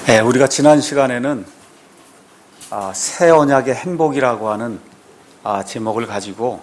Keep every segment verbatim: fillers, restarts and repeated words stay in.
네, 우리가 지난 시간에는 아, 새 언약의 행복이라고 하는 아, 제목을 가지고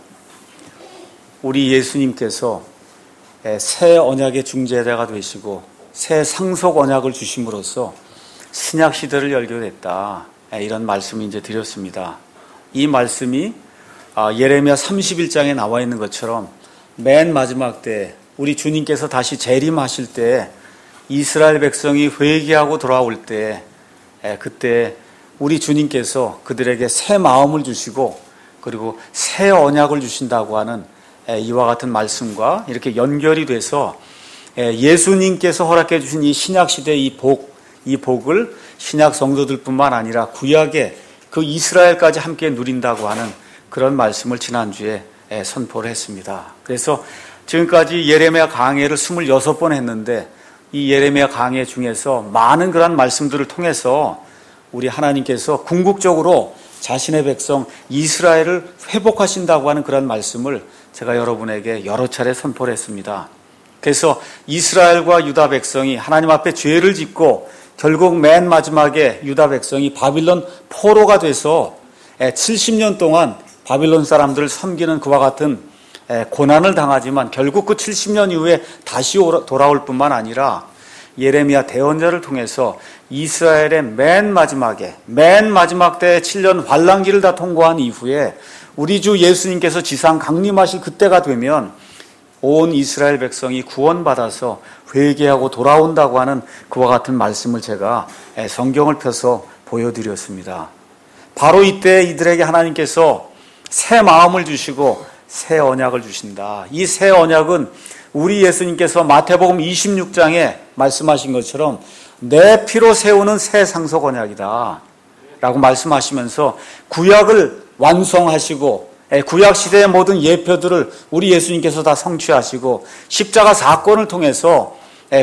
우리 예수님께서 새 언약의 중재자가 되시고 새 상속 언약을 주심으로써 신약 시대를 열게 됐다, 이런 말씀을 이제 드렸습니다. 이 말씀이 아, 예레미야 삼십일 장에 나와 있는 것처럼 맨 마지막 때 우리 주님께서 다시 재림하실 때 이스라엘 백성이 회개하고 돌아올 때, 그때 우리 주님께서 그들에게 새 마음을 주시고 그리고 새 언약을 주신다고 하는 이와 같은 말씀과 이렇게 연결이 돼서 예수님께서 허락해 주신 이 신약 시대의 이 복, 이 복을 신약 성도들뿐만 아니라 구약의 그 이스라엘까지 함께 누린다고 하는 그런 말씀을 지난주에 선포를 했습니다. 그래서 지금까지 예레미야 강해를 스물여섯 번 했는데 이 예레미야 강해 중에서 많은 그런 말씀들을 통해서 우리 하나님께서 궁극적으로 자신의 백성 이스라엘을 회복하신다고 하는 그런 말씀을 제가 여러분에게 여러 차례 선포를 했습니다. 그래서 이스라엘과 유다 백성이 하나님 앞에 죄를 짓고 결국 맨 마지막에 유다 백성이 바빌론 포로가 돼서 칠십 년 동안 바빌론 사람들을 섬기는 그와 같은 고난을 당하지만 결국 그 칠십 년 이후에 다시 돌아올 뿐만 아니라 예레미야 대언자를 통해서 이스라엘의 맨 마지막에 맨 마지막 때 칠 년 환란기를 다 통과한 이후에 우리 주 예수님께서 지상 강림하실 그때가 되면 온 이스라엘 백성이 구원받아서 회개하고 돌아온다고 하는 그와 같은 말씀을 제가 성경을 펴서 보여드렸습니다. 바로 이때 이들에게 하나님께서 새 마음을 주시고 새 언약을 주신다. 이 새 언약은 우리 예수님께서 마태복음 이십육 장에 말씀하신 것처럼 내 피로 세우는 새 상속 언약이다 라고 말씀하시면서 구약을 완성하시고 구약 시대의 모든 예표들을 우리 예수님께서 다 성취하시고 십자가 사건을 통해서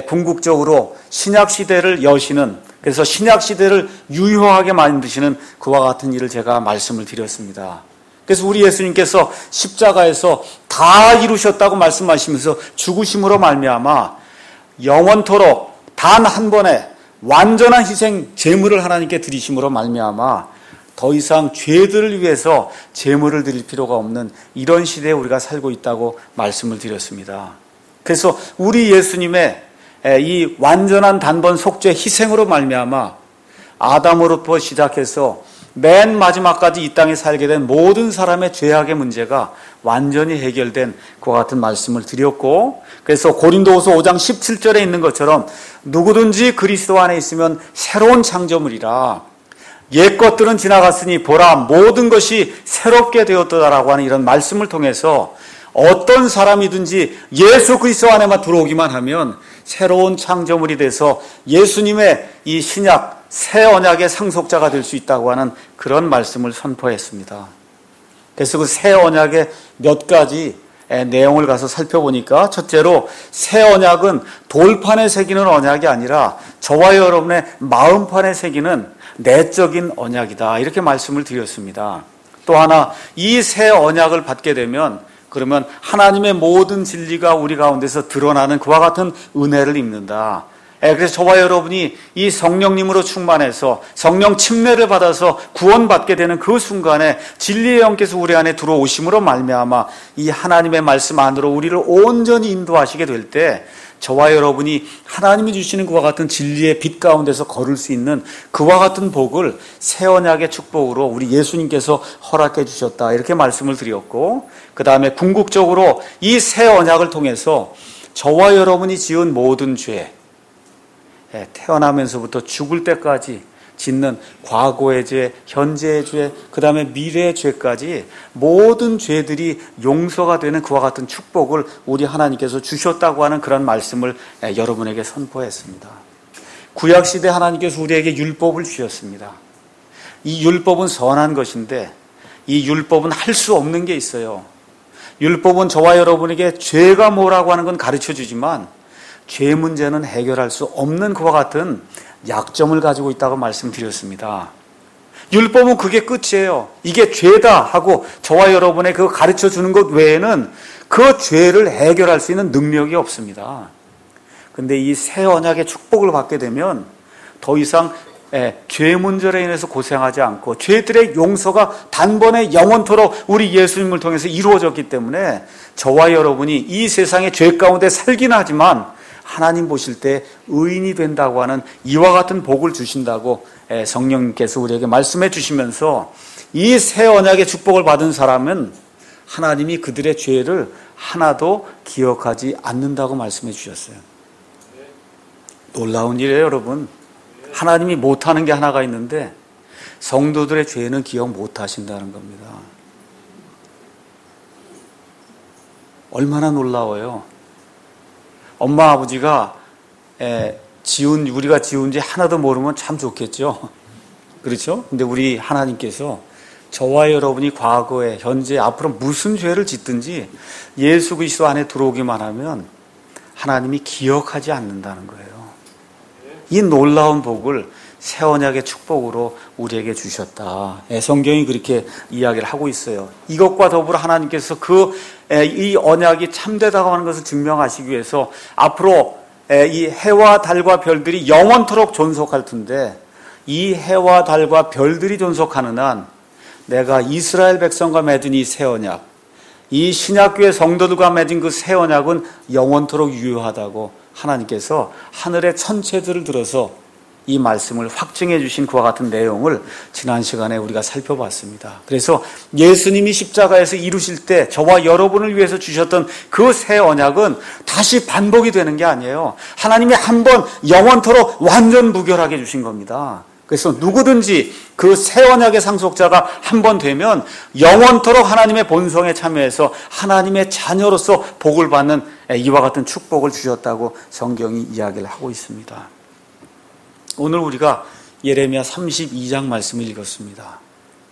궁극적으로 신약 시대를 여시는, 그래서 신약 시대를 유효하게 만드시는 그와 같은 일을 제가 말씀을 드렸습니다. 그래서 우리 예수님께서 십자가에서 다 이루셨다고 말씀하시면서 죽으심으로 말미암아 영원토록 단 한 번의 완전한 희생 제물을 하나님께 드리심으로 말미암아 더 이상 죄들을 위해서 제물을 드릴 필요가 없는 이런 시대에 우리가 살고 있다고 말씀을 드렸습니다. 그래서 우리 예수님의 이 완전한 단번 속죄 희생으로 말미암아 아담으로부터 시작해서 맨 마지막까지 이 땅에 살게 된 모든 사람의 죄악의 문제가 완전히 해결된 그와 같은 말씀을 드렸고, 그래서 고린도후서 오 장 십칠 절에 있는 것처럼 누구든지 그리스도 안에 있으면 새로운 창조물이라, 옛 것들은 지나갔으니 보라 모든 것이 새롭게 되었다라고 하는 이런 말씀을 통해서 어떤 사람이든지 예수 그리스도 안에만 들어오기만 하면 새로운 창조물이 돼서 예수님의 이 신약 새 언약의 상속자가 될 수 있다고 하는 그런 말씀을 선포했습니다. 그래서 그 새 언약의 몇 가지 내용을 가서 살펴보니까, 첫째로 새 언약은 돌판에 새기는 언약이 아니라 저와 여러분의 마음판에 새기는 내적인 언약이다, 이렇게 말씀을 드렸습니다. 또 하나, 이 새 언약을 받게 되면 그러면 하나님의 모든 진리가 우리 가운데서 드러나는 그와 같은 은혜를 입는다. 그래서 저와 여러분이 이 성령님으로 충만해서 성령 침례를 받아서 구원받게 되는 그 순간에 진리의 영께서 우리 안에 들어오심으로 말미암아 이 하나님의 말씀 안으로 우리를 온전히 인도하시게 될 때 저와 여러분이 하나님이 주시는 그와 같은 진리의 빛 가운데서 걸을 수 있는 그와 같은 복을 새 언약의 축복으로 우리 예수님께서 허락해 주셨다, 이렇게 말씀을 드렸고, 그 다음에 궁극적으로 이 새 언약을 통해서 저와 여러분이 지은 모든 죄, 태어나면서부터 죽을 때까지 짓는 과거의 죄, 현재의 죄, 그 다음에 미래의 죄까지 모든 죄들이 용서가 되는 그와 같은 축복을 우리 하나님께서 주셨다고 하는 그런 말씀을 여러분에게 선포했습니다. 구약시대 하나님께서 우리에게 율법을 주셨습니다. 이 율법은 선한 것인데 이 율법은 할 수 없는 게 있어요. 율법은 저와 여러분에게 죄가 뭐라고 하는 건 가르쳐 주지만 죄 문제는 해결할 수 없는 그와 같은 약점을 가지고 있다고 말씀드렸습니다. 율법은 그게 끝이에요. 이게 죄다 하고 저와 여러분의 그 가르쳐 주는 것 외에는 그 죄를 해결할 수 있는 능력이 없습니다. 근데 이 새 언약의 축복을 받게 되면 더 이상 예, 죄 문제로 인해서 고생하지 않고 죄들의 용서가 단번에 영원토록 우리 예수님을 통해서 이루어졌기 때문에 저와 여러분이 이 세상의 죄 가운데 살긴 하지만 하나님 보실 때 의인이 된다고 하는 이와 같은 복을 주신다고 성령님께서 우리에게 말씀해 주시면서 이 새 언약의 축복을 받은 사람은 하나님이 그들의 죄를 하나도 기억하지 않는다고 말씀해 주셨어요. 놀라운 일이에요, 여러분. 하나님이 못하는 게 하나가 있는데 성도들의 죄는 기억 못하신다는 겁니다. 얼마나 놀라워요. 엄마 아버지가 에, 지은 우리가 지은 죄 하나도 모르면 참 좋겠죠. 그렇죠? 근데 우리 하나님께서 저와 여러분이 과거에 현재 앞으로 무슨 죄를 짓든지 예수 그리스도 안에 들어오기만 하면 하나님이 기억하지 않는다는 거예요. 이 놀라운 복을 새 언약의 축복으로 우리에게 주셨다. 성경이 그렇게 이야기를 하고 있어요. 이것과 더불어 하나님께서 그 이 언약이 참되다고 하는 것을 증명하시기 위해서 앞으로 이 해와 달과 별들이 영원토록 존속할 텐데 이 해와 달과 별들이 존속하는 한 내가 이스라엘 백성과 맺은 이 새 언약, 이 신약교회 성도들과 맺은 그 새 언약은 영원토록 유효하다고 하나님께서 하늘의 천체들을 들어서 이 말씀을 확증해 주신 그와 같은 내용을 지난 시간에 우리가 살펴봤습니다. 그래서 예수님이 십자가에서 이루실 때 저와 여러분을 위해서 주셨던 그 새 언약은 다시 반복이 되는 게 아니에요. 하나님이 한 번 영원토록 완전 무결하게 주신 겁니다. 그래서 누구든지 그 새 언약의 상속자가 한 번 되면 영원토록 하나님의 본성에 참여해서 하나님의 자녀로서 복을 받는 이와 같은 축복을 주셨다고 성경이 이야기를 하고 있습니다. 오늘 우리가 예레미야 삼십이 장 말씀을 읽었습니다.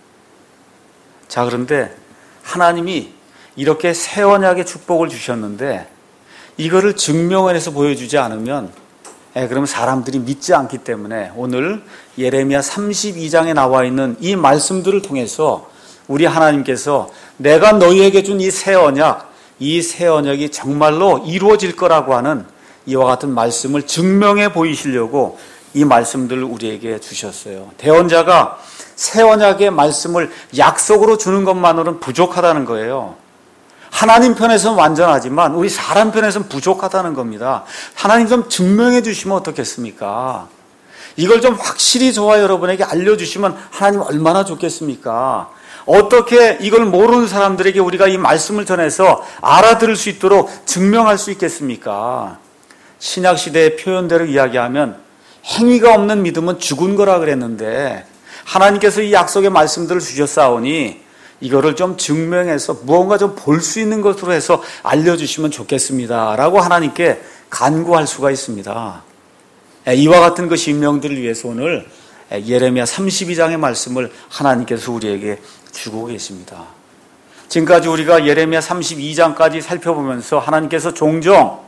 자, 그런데 하나님이 이렇게 새 언약의 축복을 주셨는데 이거를 증명해서 보여주지 않으면 예, 그럼 사람들이 믿지 않기 때문에 오늘 예레미야 삼십이 장에 나와 있는 이 말씀들을 통해서 우리 하나님께서 내가 너희에게 준 이 새 언약, 이 새 언약이 정말로 이루어질 거라고 하는 이와 같은 말씀을 증명해 보이시려고 이 말씀들을 우리에게 주셨어요. 대언자가 새 언약의 말씀을 약속으로 주는 것만으로는 부족하다는 거예요. 하나님 편에서는 완전하지만 우리 사람 편에서는 부족하다는 겁니다. 하나님 좀 증명해 주시면 어떻겠습니까? 이걸 좀 확실히 저와 여러분에게 알려주시면 하나님 얼마나 좋겠습니까? 어떻게 이걸 모르는 사람들에게 우리가 이 말씀을 전해서 알아들을 수 있도록 증명할 수 있겠습니까? 신약시대의 표현대로 이야기하면 행위가 없는 믿음은 죽은 거라 그랬는데 하나님께서 이 약속의 말씀들을 주셨사오니 이거를 좀 증명해서 무언가 좀 볼 수 있는 것으로 해서 알려주시면 좋겠습니다 라고 하나님께 간구할 수가 있습니다. 이와 같은 그 심령들을 위해서 오늘 예레미야 삼십이 장의 말씀을 하나님께서 우리에게 주고 계십니다. 지금까지 우리가 예레미야 삼십이 장까지 살펴보면서 하나님께서 종종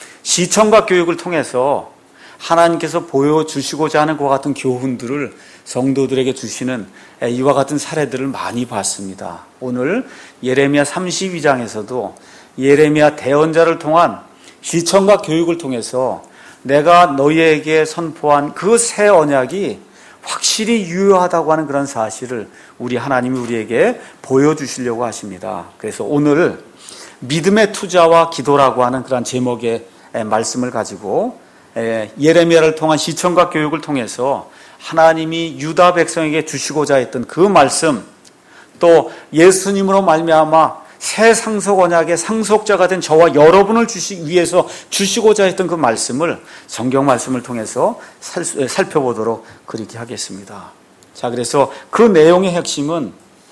시청각 교육을 통해서 하나님께서 보여주시고자 하는 그와 같은 교훈들을 성도들에게 주시는 이와 같은 사례들을 많이 봤습니다. 오늘 예레미야 삼십이 장에서도 예레미야 대언자를 통한 시청각 교육을 통해서 내가 너희에게 선포한 그 새 언약이 확실히 유효하다고 하는 그런 사실을 우리 하나님이 우리에게 보여주시려고 하십니다. 그래서 오늘 믿음의 투자와 기도라고 하는 그런 제목의 말씀을 가지고 예레미야를 통한 시청각 교육을 통해서 하나님이 유다 백성에게 주시고자 했던 그 말씀, 또 예수님으로 말미암아 새 상속 언약의 상속자가 된 저와 여러분을 주시 위해서 주시고자 했던 그 말씀을 성경 말씀을 통해서 살, 살펴보도록 그렇게 하겠습니다. 자, 그래서 그 내용의 핵심은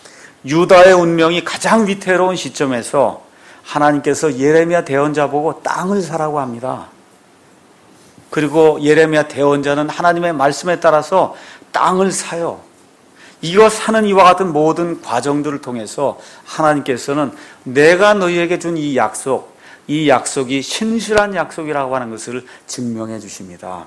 유다의 운명이 가장 위태로운 시점에서 하나님께서 예레미야 대언자 보고 땅을 사라고 합니다. 그리고 예레미야 대언자는 하나님의 말씀에 따라서 땅을 사요. 이거 사는 이와 같은 모든 과정들을 통해서 하나님께서는 내가 너희에게 준 이 약속, 이 약속이 신실한 약속이라고 하는 것을 증명해 주십니다.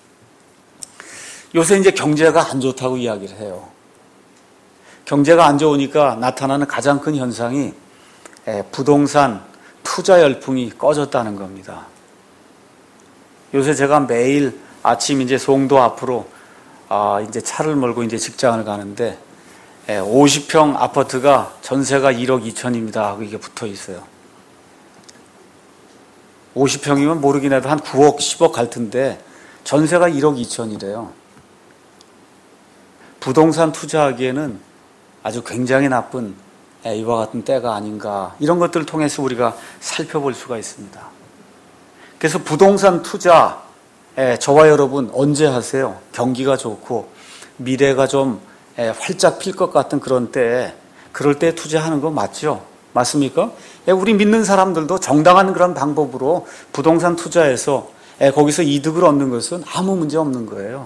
요새 이제 경제가 안 좋다고 이야기를 해요. 경제가 안 좋으니까 나타나는 가장 큰 현상이 부동산 투자 열풍이 꺼졌다는 겁니다. 요새 제가 매일 아침 이제 송도 앞으로 아, 이제 차를 몰고 이제 직장을 가는데 오십 평 아파트가 전세가 일억 이천입니다 하고 이게 붙어 있어요. 오십 평이면 모르긴 해도 한 구억, 십억 갈 텐데 전세가 일억 이천이래요. 부동산 투자하기에는 아주 굉장히 나쁜 이와 같은 때가 아닌가, 이런 것들을 통해서 우리가 살펴볼 수가 있습니다. 그래서 부동산 투자, 저와 여러분 언제 하세요? 경기가 좋고 미래가 좀 활짝 필 것 같은 그런 때에, 그럴 때 투자하는 거 맞죠? 맞습니까? 우리 믿는 사람들도 정당한 그런 방법으로 부동산 투자해서 거기서 이득을 얻는 것은 아무 문제 없는 거예요.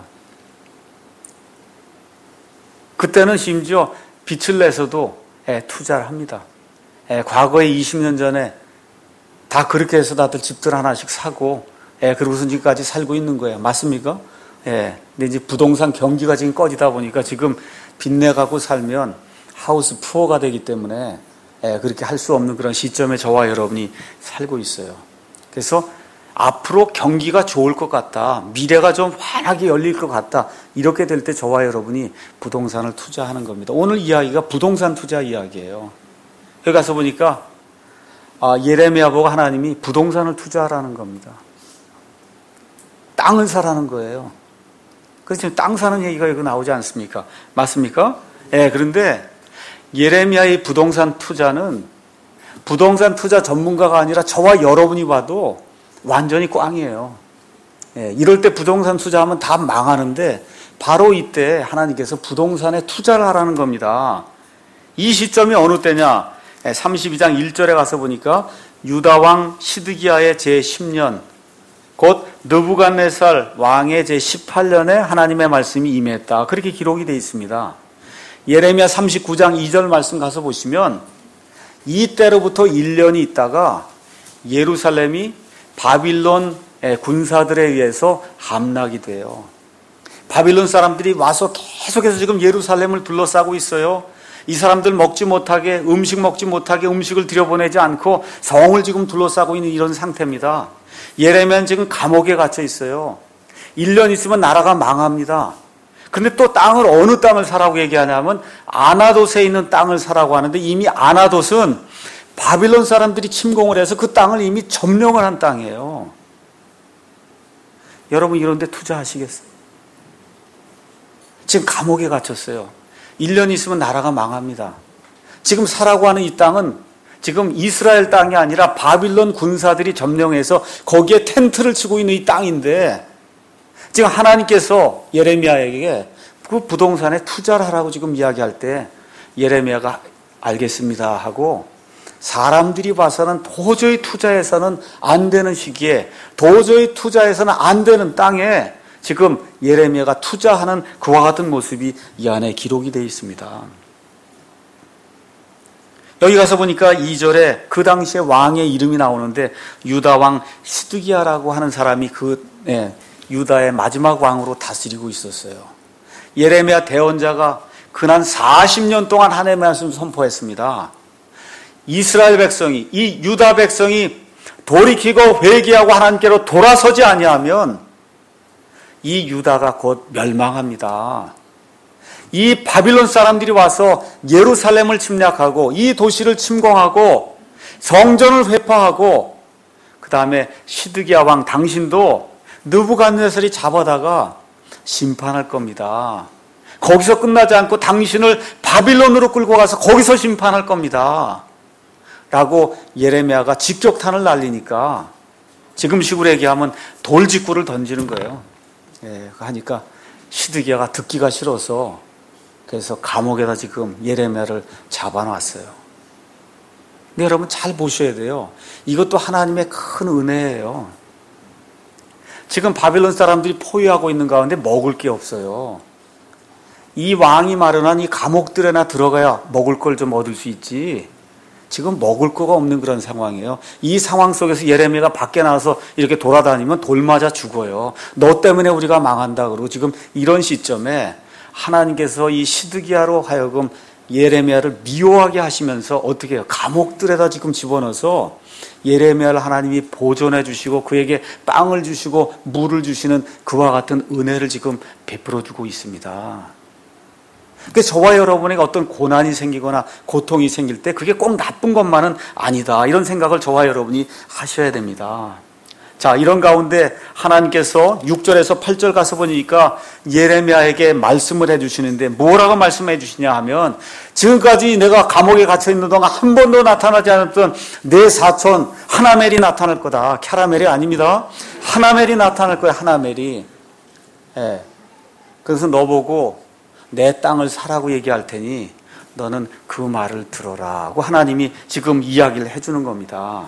그때는 심지어 빚을 내서도 투자를 합니다. 과거에 이십 년 전에 다 그렇게 해서 다들 집들 하나씩 사고 그러고서 지금까지 살고 있는 거예요. 맞습니까? 근데 이제 부동산 경기가 지금 꺼지다 보니까 지금 빚내갖고 살면 하우스 푸어가 되기 때문에 그렇게 할 수 없는 그런 시점에 저와 여러분이 살고 있어요. 그래서 앞으로 경기가 좋을 것 같다, 미래가 좀 환하게 열릴 것 같다, 이렇게 될 때 저와 여러분이 부동산을 투자하는 겁니다. 오늘 이야기가 부동산 투자 이야기예요. 여기 가서 보니까 아, 예레미야 보고 하나님이 부동산을 투자하라는 겁니다. 땅을 사라는 거예요. 그래서 지금 땅 사는 얘기가 여기 나오지 않습니까? 맞습니까? 예, 그런데 예레미야의 부동산 투자는 부동산 투자 전문가가 아니라 저와 여러분이 봐도 완전히 꽝이에요. 예, 이럴 때 부동산 투자하면 다 망하는데 바로 이때 하나님께서 부동산에 투자를 하라는 겁니다. 이 시점이 어느 때냐? 삼십이 장 일 절에 가서 보니까 유다왕 시드기야의 제십 년, 곧 느부갓네살 왕의 제십팔 년에 하나님의 말씀이 임했다, 그렇게 기록이 되어 있습니다. 예레미야 삼십구 장 이 절 말씀 가서 보시면 이때로부터 일 년이 있다가 예루살렘이 바빌론 군사들에 의해서 함락이 돼요. 바빌론 사람들이 와서 계속해서 지금 예루살렘을 둘러싸고 있어요. 이 사람들 먹지 못하게, 음식 먹지 못하게 음식을 들여보내지 않고 성을 지금 둘러싸고 있는 이런 상태입니다. 예레미야는 지금 감옥에 갇혀 있어요. 일 년 있으면 나라가 망합니다. 근데 또 땅을, 어느 땅을 사라고 얘기하냐면 아나돗에 있는 땅을 사라고 하는데, 이미 아나돗은 바빌론 사람들이 침공을 해서 그 땅을 이미 점령을 한 땅이에요. 여러분 이런 데 투자하시겠어요? 지금 감옥에 갇혔어요. 일 년 있으면 나라가 망합니다. 지금 사라고 하는 이 땅은 지금 이스라엘 땅이 아니라 바빌론 군사들이 점령해서 거기에 텐트를 치고 있는 이 땅인데, 지금 하나님께서 예레미야에게 그 부동산에 투자를 하라고 지금 이야기할 때 예레미야가 알겠습니다 하고, 사람들이 봐서는 도저히 투자해서는 안 되는 시기에, 도저히 투자해서는 안 되는 땅에 지금 예레미야가 투자하는 그와 같은 모습이 이 안에 기록이 되어 있습니다. 여기 가서 보니까 이 절에 그 당시에 왕의 이름이 나오는데 유다 왕 시드기야라고 하는 사람이 그 네, 유다의 마지막 왕으로 다스리고 있었어요. 예레미야 대언자가 근한 사십 년 동안 하나님의 말씀을 선포했습니다. 이스라엘 백성이, 이 유다 백성이 돌이키고 회개하고 하나님께로 돌아서지 아니하면 이 유다가 곧 멸망합니다. 이 바빌론 사람들이 와서 예루살렘을 침략하고 이 도시를 침공하고 성전을 회파하고, 그 다음에 시드기야 왕 당신도 느부갓네살이 잡아다가 심판할 겁니다. 거기서 끝나지 않고 당신을 바빌론으로 끌고 가서 거기서 심판할 겁니다 라고 예레미야가 직격탄을 날리니까, 지금식으로 얘기하면 돌직구를 던지는 거예요. 예, 하니까 시드기야가 듣기가 싫어서 그래서 감옥에다 지금 예레미야를 잡아놨어요. 근데 여러분 잘 보셔야 돼요. 이것도 하나님의 큰 은혜예요. 지금 바빌론 사람들이 포위하고 있는 가운데 먹을 게 없어요. 이 왕이 마련한 이 감옥들에나 들어가야 먹을 걸 좀 얻을 수 있지, 지금 먹을 거가 없는 그런 상황이에요. 이 상황 속에서 예레미야가 밖에 나와서 이렇게 돌아다니면 돌 맞아 죽어요. 너 때문에 우리가 망한다 그러고, 지금 이런 시점에 하나님께서 이 시드기야로 하여금 예레미야를 미워하게 하시면서 어떻게 해요? 감옥들에다 지금 집어넣어서 예레미야를 하나님이 보존해 주시고 그에게 빵을 주시고 물을 주시는 그와 같은 은혜를 지금 베풀어 주고 있습니다. 그래서 저와 여러분에게 어떤 고난이 생기거나 고통이 생길 때 그게 꼭 나쁜 것만은 아니다, 이런 생각을 저와 여러분이 하셔야 됩니다. 자, 이런 가운데 하나님께서 육 절에서 팔 절 가서 보니까 예레미야에게 말씀을 해주시는데 뭐라고 말씀해 주시냐 하면, 지금까지 내가 감옥에 갇혀 있는 동안 한 번도 나타나지 않았던 내 사촌 하나멜이 나타날 거다. 캐라멜이 아닙니다. 하나멜이 나타날 거야. 하나멜이. 예. 그래서 너 보고 내 땅을 사라고 얘기할 테니 너는 그 말을 들어라 하고 하나님이 지금 이야기를 해주는 겁니다.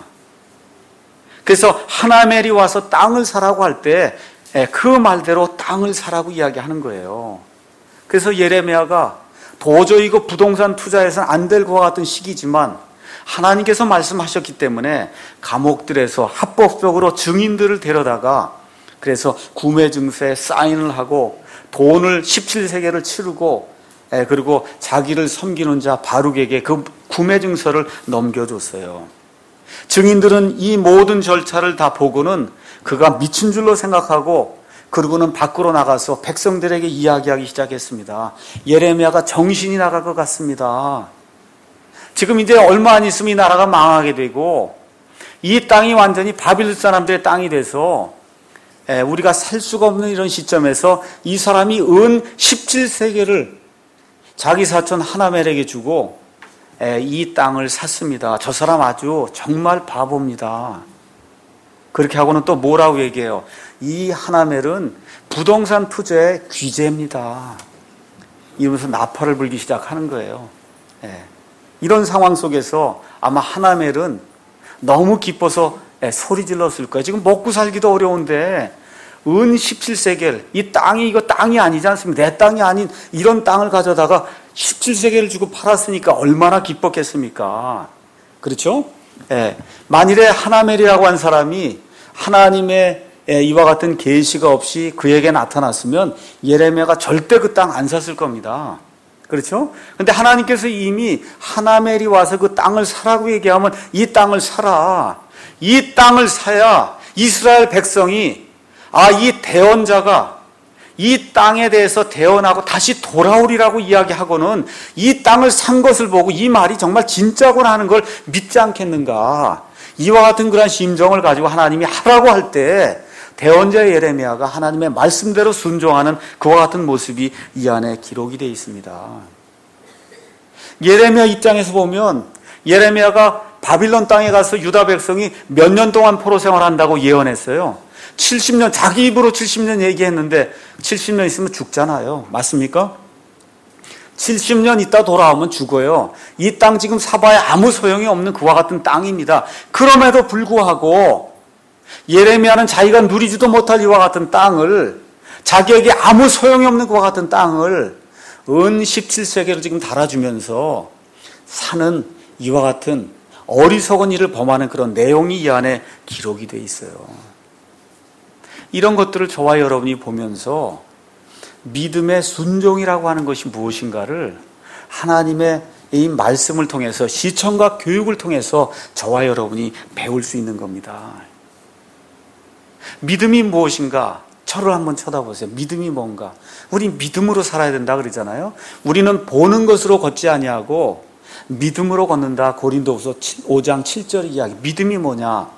그래서 하나멜이 와서 땅을 사라고 할 때 그 말대로 땅을 사라고 이야기하는 거예요. 그래서 예레미야가 도저히 그 부동산 투자해서는 안 될 것 같은 시기지만 하나님께서 말씀하셨기 때문에 감옥들에서 합법적으로 증인들을 데려다가 그래서 구매 증서에 사인을 하고 돈을 십칠 세겔을 치르고 그리고 자기를 섬기는 자 바룩에게 그 구매 증서를 넘겨줬어요. 증인들은 이 모든 절차를 다 보고는 그가 미친 줄로 생각하고 그러고는 밖으로 나가서 백성들에게 이야기하기 시작했습니다. 예레미야가 정신이 나갈 것 같습니다. 지금 이제 얼마 안 있으면 이 나라가 망하게 되고 이 땅이 완전히 바빌론 사람들의 땅이 돼서 우리가 살 수가 없는 이런 시점에서 이 사람이 은 십칠 세겔을 자기 사촌 하나멜에게 주고 이 땅을 샀습니다. 저 사람 아주 정말 바보입니다. 그렇게 하고는 또 뭐라고 얘기해요? 이 하나멜은 부동산 투자의 귀재입니다. 이러면서 나팔을 불기 시작하는 거예요. 예. 이런 상황 속에서 아마 하나멜은 너무 기뻐서 소리 질렀을 거예요. 지금 먹고 살기도 어려운데 은 십칠 세겔, 이 땅이 이거 땅이 아니지 않습니까? 내 땅이 아닌 이런 땅을 가져다가 십칠 세겔을 주고 팔았으니까 얼마나 기뻤겠습니까? 그렇죠? 예. 만일에 하나멜이라고 한 사람이 하나님의 이와 같은 계시가 없이 그에게 나타났으면 예레미야가 절대 그 땅 안 샀을 겁니다. 그렇죠? 근데 하나님께서 이미 하나멜이 와서 그 땅을 사라고 얘기하면 이 땅을 사라. 이 땅을 사야 이스라엘 백성이 아, 이 대언자가 이 땅에 대해서 대언하고 다시 돌아오리라고 이야기하고는 이 땅을 산 것을 보고 이 말이 정말 진짜구나 하는 걸 믿지 않겠는가. 이와 같은 그런 심정을 가지고 하나님이 하라고 할 때 대언자 예레미야가 하나님의 말씀대로 순종하는 그와 같은 모습이 이 안에 기록이 되어 있습니다. 예레미야 입장에서 보면 예레미야가 바빌론 땅에 가서 유다 백성이 몇 년 동안 포로 생활한다고 예언했어요. 칠십 년, 자기 입으로 칠십 년 얘기했는데 칠십 년 있으면 죽잖아요. 맞습니까? 칠십 년 있다 돌아오면 죽어요. 이 땅 지금 사봐야 아무 소용이 없는 그와 같은 땅입니다. 그럼에도 불구하고 예레미야는 자기가 누리지도 못할 이와 같은 땅을, 자기에게 아무 소용이 없는 그와 같은 땅을 은 십칠 세겔을 지금 달아주면서 사는 이와 같은 어리석은 일을 범하는 그런 내용이 이 안에 기록이 되어 있어요. 이런 것들을 저와 여러분이 보면서 믿음의 순종이라고 하는 것이 무엇인가를 하나님의 이 말씀을 통해서 시청과 교육을 통해서 저와 여러분이 배울 수 있는 겁니다. 믿음이 무엇인가? 저를 한번 쳐다보세요. 믿음이 뭔가? 우리 믿음으로 살아야 된다 그러잖아요. 우리는 보는 것으로 걷지 아니하고 믿음으로 걷는다. 고린도후서 오 장 칠 절 이야기. 믿음이 뭐냐?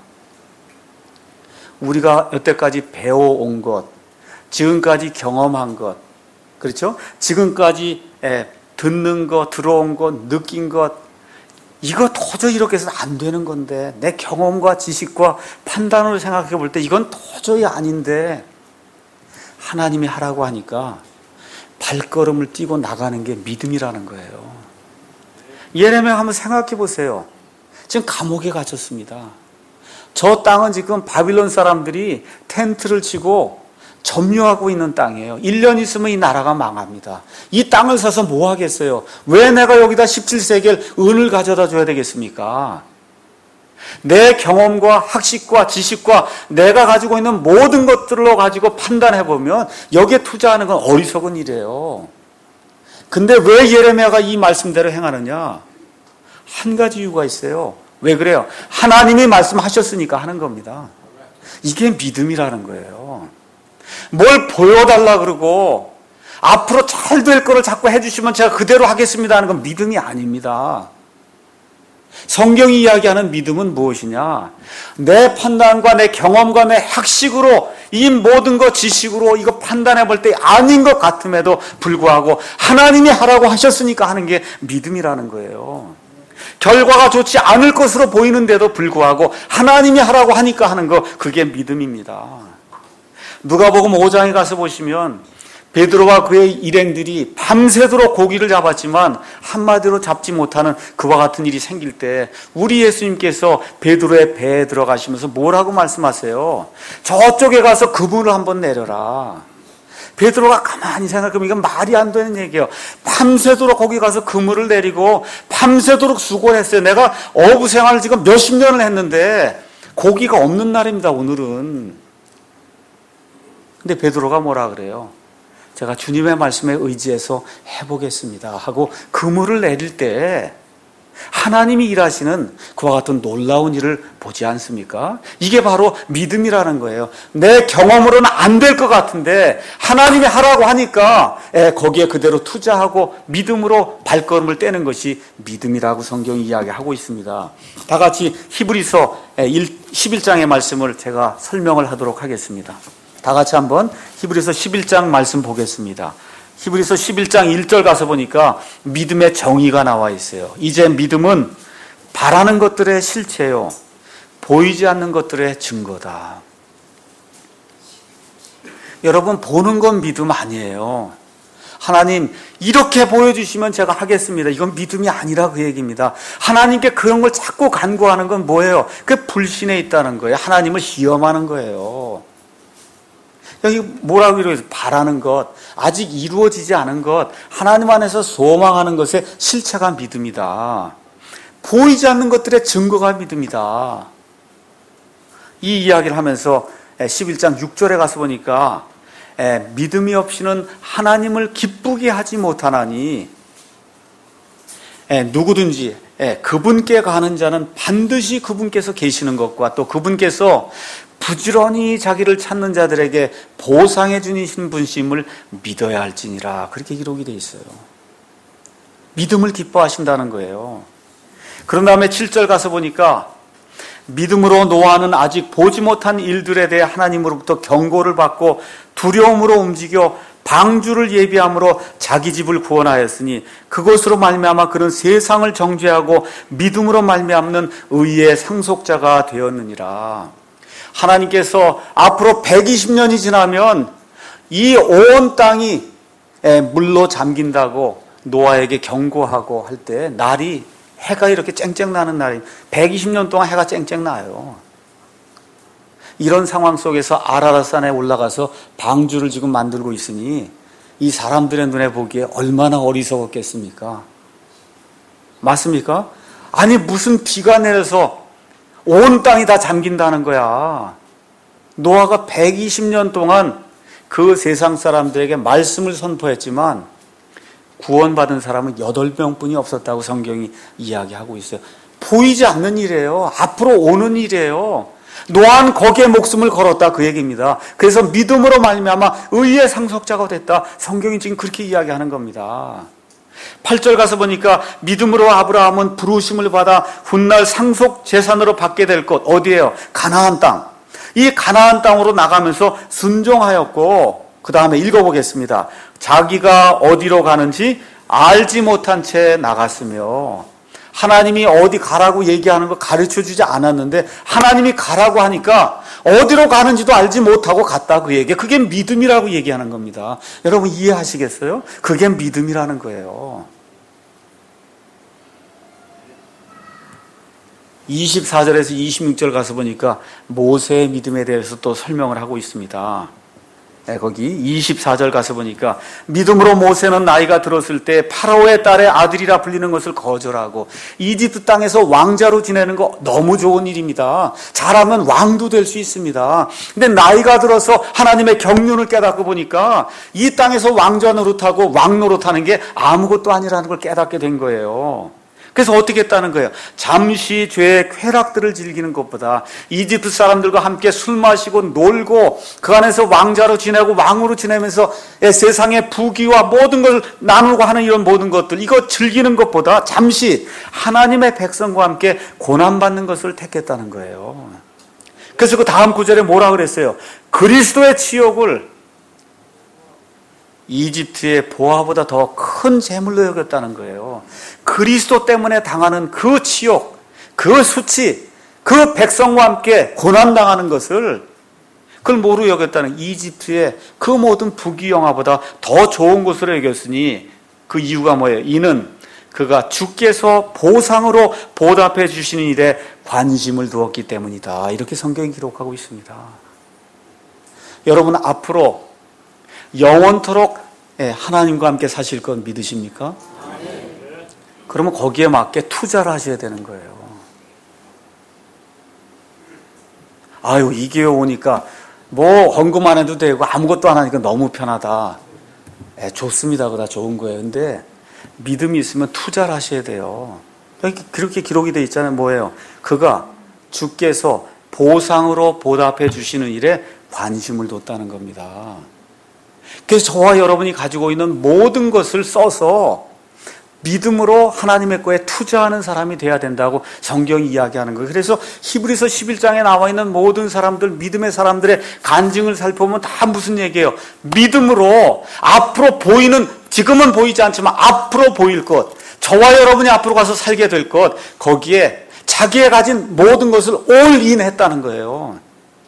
우리가 여태까지 배워온 것, 지금까지 경험한 것, 그렇죠? 지금까지 듣는 것, 들어온 것, 느낀 것, 이거 도저히 이렇게 해서는 안 되는 건데, 내 경험과 지식과 판단으로 생각해 볼 때 이건 도저히 아닌데 하나님이 하라고 하니까 발걸음을 띄고 나가는 게 믿음이라는 거예요. 예레미야 한번 생각해 보세요. 지금 감옥에 갇혔습니다. 저 땅은 지금 바빌론 사람들이 텐트를 치고 점유하고 있는 땅이에요. 일 년 있으면 이 나라가 망합니다. 이 땅을 사서 뭐 하겠어요? 왜 내가 여기다 십칠 세겔 은을 가져다 줘야 되겠습니까? 내 경험과 학식과 지식과 내가 가지고 있는 모든 것들로 가지고 판단해 보면 여기에 투자하는 건 어리석은 일이에요. 근데 왜 예레미야가 이 말씀대로 행하느냐? 한 가지 이유가 있어요. 왜 그래요? 하나님이 말씀하셨으니까 하는 겁니다. 이게 믿음이라는 거예요. 뭘 보여달라 그러고 앞으로 잘 될 거를 자꾸 해주시면 제가 그대로 하겠습니다 하는 건 믿음이 아닙니다. 성경이 이야기하는 믿음은 무엇이냐? 내 판단과 내 경험과 내 학식으로 이 모든 것 지식으로 이거 판단해 볼 때 아닌 것 같음에도 불구하고 하나님이 하라고 하셨으니까 하는 게 믿음이라는 거예요. 결과가 좋지 않을 것으로 보이는데도 불구하고 하나님이 하라고 하니까 하는 거, 그게 믿음입니다. 누가복음 오 장에 가서 보시면 베드로와 그의 일행들이 밤새도록 고기를 잡았지만 한마디로 잡지 못하는 그와 같은 일이 생길 때 우리 예수님께서 베드로의 배에 들어가시면서 뭐라고 말씀하세요? 저쪽에 가서 그물을 한번 내려라. 베드로가 가만히 생각하면 이건 말이 안 되는 얘기예요. 밤새도록 거기 가서 그물을 내리고 밤새도록 수고를 했어요. 내가 어부 생활을 지금 몇십 년을 했는데 고기가 없는 날입니다, 오늘은. 근데 베드로가 뭐라 그래요? 제가 주님의 말씀에 의지해서 해보겠습니다 하고 그물을 내릴 때 하나님이 일하시는 그와 같은 놀라운 일을 보지 않습니까? 이게 바로 믿음이라는 거예요. 내 경험으로는 안 될 것 같은데 하나님이 하라고 하니까 거기에 그대로 투자하고 믿음으로 발걸음을 떼는 것이 믿음이라고 성경이 이야기하고 있습니다. 다 같이 히브리서 십일 장의 말씀을 제가 설명을 하도록 하겠습니다. 다 같이 한번 히브리서 십일 장 말씀 보겠습니다. 히브리서 십일 장 일 절 가서 보니까 믿음의 정의가 나와 있어요. 이제 믿음은 바라는 것들의 실체요, 보이지 않는 것들의 증거다. 여러분, 보는 건 믿음 아니에요. 하나님 이렇게 보여주시면 제가 하겠습니다. 이건 믿음이 아니라 그 얘기입니다. 하나님께 그런 걸 자꾸 간구하는 건 뭐예요? 그게 불신에 있다는 거예요. 하나님을 시험하는 거예요. 여기 뭐라고 이러겠어요? 바라는 것, 아직 이루어지지 않은 것, 하나님 안에서 소망하는 것의 실체가 믿음이다. 보이지 않는 것들의 증거가 믿음이다. 이 이야기를 하면서 십일 장 육 절에 가서 보니까 믿음이 없이는 하나님을 기쁘게 하지 못하나니 누구든지 그분께 가는 자는 반드시 그분께서 계시는 것과 또 그분께서 부지런히 자기를 찾는 자들에게 보상해 주신 분심을 믿어야 할지니라. 그렇게 기록이 되어 있어요. 믿음을 기뻐하신다는 거예요. 그런 다음에 칠 절 가서 보니까 믿음으로 노아는 아직 보지 못한 일들에 대해 하나님으로부터 경고를 받고 두려움으로 움직여 방주를 예비함으로 자기 집을 구원하였으니 그것으로 말미암아 그는 세상을 정죄하고 믿음으로 말미암는 의의 상속자가 되었느니라. 하나님께서 앞으로 백이십 년이 지나면 이 온 땅이 물로 잠긴다고 노아에게 경고하고 할 때 날이, 해가 이렇게 쨍쨍 나는 날이 백이십 년 동안 해가 쨍쨍 나요. 이런 상황 속에서 아라랏산에 올라가서 방주를 지금 만들고 있으니 이 사람들의 눈에 보기에 얼마나 어리석었겠습니까? 맞습니까? 아니 무슨 비가 내려서 온 땅이 다 잠긴다는 거야. 노아가 백이십 년 동안 그 세상 사람들에게 말씀을 선포했지만 구원받은 사람은 여덟 명뿐이 없었다고 성경이 이야기하고 있어요. 보이지 않는 일이에요. 앞으로 오는 일이에요. 노아는 거기에 목숨을 걸었다, 그 얘기입니다. 그래서 믿음으로 말미암아 의의 상속자가 됐다. 성경이 지금 그렇게 이야기하는 겁니다. 팔 절 가서 보니까 믿음으로 아브라함은 부르심을 받아 훗날 상속 재산으로 받게 될 곳, 어디예요? 가나안 땅. 이 가나안 땅으로 나가면서 순종하였고, 그 다음에 읽어보겠습니다. 자기가 어디로 가는지 알지 못한 채 나갔으며, 하나님이 어디 가라고 얘기하는 거 가르쳐주지 않았는데 하나님이 가라고 하니까 어디로 가는지도 알지 못하고 갔다, 그 얘기. 그게 믿음이라고 얘기하는 겁니다. 여러분 이해하시겠어요? 그게 믿음이라는 거예요. 이십사 절에서 이십육 절 가서 보니까 모세의 믿음에 대해서 또 설명을 하고 있습니다. 거기 이십사 절 가서 보니까 믿음으로 모세는 나이가 들었을 때 파라오의 딸의 아들이라 불리는 것을 거절하고 이집트 땅에서 왕자로 지내는 거 너무 좋은 일입니다. 잘하면 왕도 될 수 있습니다. 근데 나이가 들어서 하나님의 경륜을 깨닫고 보니까 이 땅에서 왕자 노릇하고 왕 노릇하는 게 아무것도 아니라는 걸 깨닫게 된 거예요. 그래서 어떻게 했다는 거예요? 잠시 죄의 쾌락들을 즐기는 것보다 이집트 사람들과 함께 술 마시고 놀고 그 안에서 왕자로 지내고 왕으로 지내면서 세상의 부귀와 모든 걸 나누고 하는 이런 모든 것들, 이거 즐기는 것보다 잠시 하나님의 백성과 함께 고난받는 것을 택했다는 거예요. 그래서 그 다음 구절에 뭐라 그랬어요? 그리스도의 치욕을 이집트의 보화보다 더 큰 재물로 여겼다는 거예요. 그리스도 때문에 당하는 그 치욕, 그 수치, 그 백성과 함께 고난당하는 것을 그걸 뭐로 여겼다는, 이집트의 그 모든 부귀영화보다 더 좋은 것으로 여겼으니 그 이유가 뭐예요? 이는 그가 주께서 보상으로 보답해 주시는 일에 관심을 두었기 때문이다. 이렇게 성경이 기록하고 있습니다. 여러분 앞으로 영원토록 하나님과 함께 사실 건 믿으십니까? 그러면 거기에 맞게 투자를 하셔야 되는 거예요. 아유, 이 교회 오니까 뭐 헌금 안 해도 되고 아무것도 안 하니까 너무 편하다. 에, 좋습니다. 그다 좋은 거예요. 근데 믿음이 있으면 투자를 하셔야 돼요. 그렇게 기록이 되어 있잖아요. 뭐예요? 그가 주께서 보상으로 보답해 주시는 일에 관심을 뒀다는 겁니다. 그래서 저와 여러분이 가지고 있는 모든 것을 써서 믿음으로 하나님의 거에 투자하는 사람이 돼야 된다고 성경이 이야기하는 거예요. 그래서 히브리서 십일 장에 나와 있는 모든 사람들, 믿음의 사람들의 간증을 살펴보면 다 무슨 얘기예요? 믿음으로 앞으로 보이는, 지금은 보이지 않지만 앞으로 보일 것, 저와 여러분이 앞으로 가서 살게 될 것, 거기에 자기의 가진 모든 것을 올인 했다는 거예요.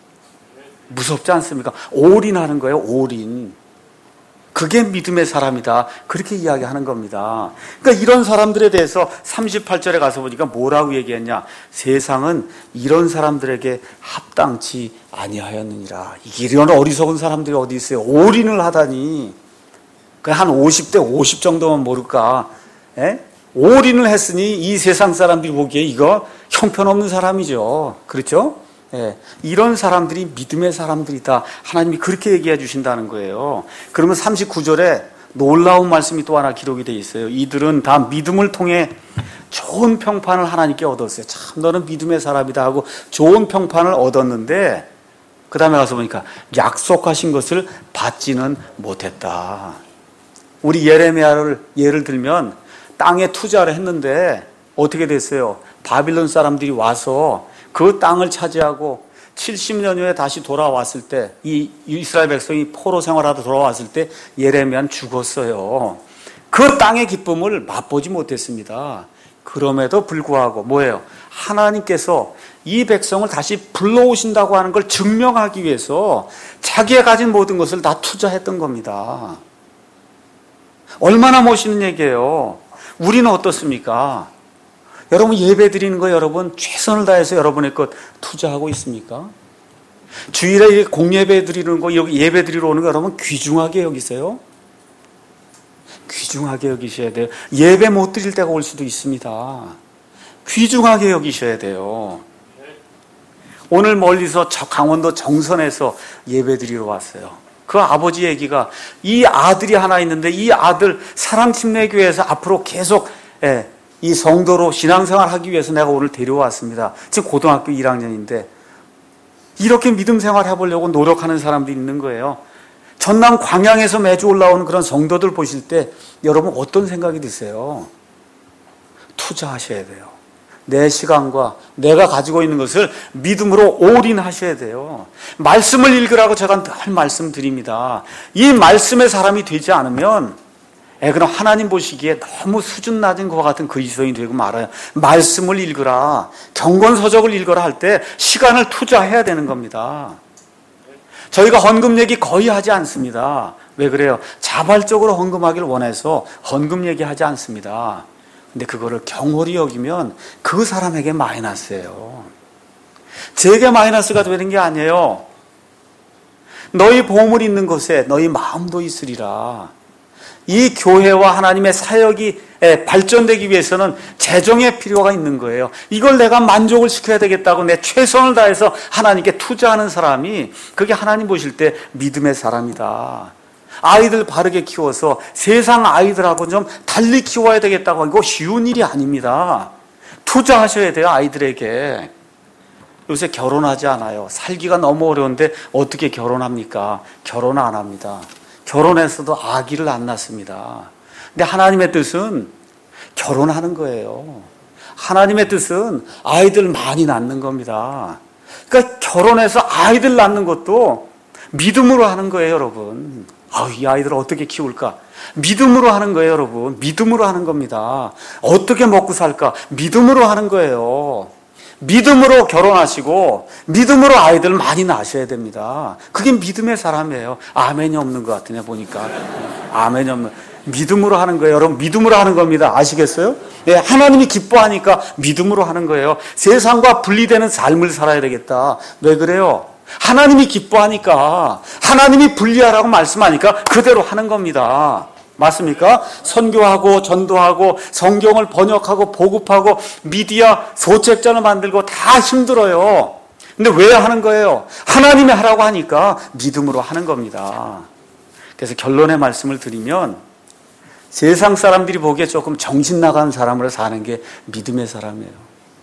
무섭지 않습니까? 올인하는 거예요. 올인. 그게 믿음의 사람이다. 그렇게 이야기하는 겁니다. 그러니까 이런 사람들에 대해서 삼십팔 절에 가서 보니까 뭐라고 얘기했냐? 세상은 이런 사람들에게 합당치 아니하였느니라. 이런 어리석은 사람들이 어디 있어요? 올인을 하다니. 한 오십 대 오십 정도만 모를까? 에? 올인을 했으니 이 세상 사람들이 보기에 이거 형편없는 사람이죠. 그렇죠? 예, 이런 사람들이 믿음의 사람들이다. 하나님이 그렇게 얘기해 주신다는 거예요. 그러면 삼십구 절에 놀라운 말씀이 또 하나 기록이 되어 있어요. 이들은 다 믿음을 통해 좋은 평판을 하나님께 얻었어요. 참 너는 믿음의 사람이다 하고 좋은 평판을 얻었는데 그 다음에 가서 보니까 약속하신 것을 받지는 못했다. 우리 예레미야를 예를 들면 땅에 투자를 했는데 어떻게 됐어요? 바빌론 사람들이 와서 그 땅을 차지하고 칠십 년 후에 다시 돌아왔을 때, 이 이스라엘 백성이 포로 생활하다 돌아왔을 때 예레미야는 죽었어요. 그 땅의 기쁨을 맛보지 못했습니다. 그럼에도 불구하고 뭐예요? 하나님께서 이 백성을 다시 불러오신다고 하는 걸 증명하기 위해서 자기가 가진 모든 것을 다 투자했던 겁니다. 얼마나 멋있는 얘기예요. 우리는 어떻습니까? 여러분 예배 드리는 거 여러분 최선을 다해서 여러분의 것 투자하고 있습니까? 주일에 공예배 드리는 거, 여기 예배 드리러 오는 거 여러분 귀중하게 여기세요? 귀중하게 여기셔야 돼요. 예배 못 드릴 때가 올 수도 있습니다. 귀중하게 여기셔야 돼요. 오늘 멀리서 강원도 정선에서 예배 드리러 왔어요. 그 아버지 얘기가 이 아들이 하나 있는데 이 아들 사랑침례교회에서 앞으로 계속 예, 이 성도로 신앙생활 하기 위해서 내가 오늘 데려왔습니다. 지금 고등학교 일 학년인데 이렇게 믿음 생활 해보려고 노력하는 사람들이 있는 거예요. 전남 광양에서 매주 올라오는 그런 성도들 보실 때 여러분 어떤 생각이 드세요? 투자하셔야 돼요. 내 시간과 내가 가지고 있는 것을 믿음으로 올인하셔야 돼요. 말씀을 읽으라고 제가 늘 말씀드립니다. 이 말씀의 사람이 되지 않으면 예, 그럼 하나님 보시기에 너무 수준 낮은 것 같은 그리스도인이 되고 말아요. 말씀을 읽으라, 경건서적을 읽으라 할 때 시간을 투자해야 되는 겁니다. 저희가 헌금 얘기 거의 하지 않습니다. 왜 그래요? 자발적으로 헌금하기를 원해서 헌금 얘기하지 않습니다. 근데 그거를 경홀히 여기면 그 사람에게 마이너스예요. 제게 마이너스가 되는 게 아니에요. 너희 보물 있는 곳에 너희 마음도 있으리라. 이 교회와 하나님의 사역이 발전되기 위해서는 재정의 필요가 있는 거예요. 이걸 내가 만족을 시켜야 되겠다고 내 최선을 다해서 하나님께 투자하는 사람이, 그게 하나님 보실 때 믿음의 사람이다. 아이들 바르게 키워서 세상 아이들하고 좀 달리 키워야 되겠다고, 이거 쉬운 일이 아닙니다. 투자하셔야 돼요, 아이들에게. 요새 결혼하지 않아요. 살기가 너무 어려운데 어떻게 결혼합니까? 결혼 안 합니다. 결혼해서도 아기를 안 낳습니다. 근데 하나님의 뜻은 결혼하는 거예요. 하나님의 뜻은 아이들 많이 낳는 겁니다. 그러니까 결혼해서 아이들 낳는 것도 믿음으로 하는 거예요, 여러분. 아, 이 아이들을 어떻게 키울까? 믿음으로 하는 거예요, 여러분. 믿음으로 하는 겁니다. 어떻게 먹고 살까? 믿음으로 하는 거예요. 믿음으로 결혼하시고 믿음으로 아이들 많이 낳으셔야 됩니다. 그게 믿음의 사람이에요. 아멘이 없는 것 같으네 보니까. 아멘이 없는. 믿음으로 하는 거예요. 여러분, 믿음으로 하는 겁니다. 아시겠어요? 예, 하나님이 기뻐하니까 믿음으로 하는 거예요. 세상과 분리되는 삶을 살아야 되겠다. 왜 그래요? 하나님이 기뻐하니까, 하나님이 분리하라고 말씀하니까 그대로 하는 겁니다. 맞습니까? 선교하고 전도하고 성경을 번역하고 보급하고 미디어 소책자를 만들고 다 힘들어요. 근데 왜 하는 거예요? 하나님이 하라고 하니까 믿음으로 하는 겁니다. 그래서 결론의 말씀을 드리면, 세상 사람들이 보기에 조금 정신 나간 사람으로 사는 게 믿음의 사람이에요.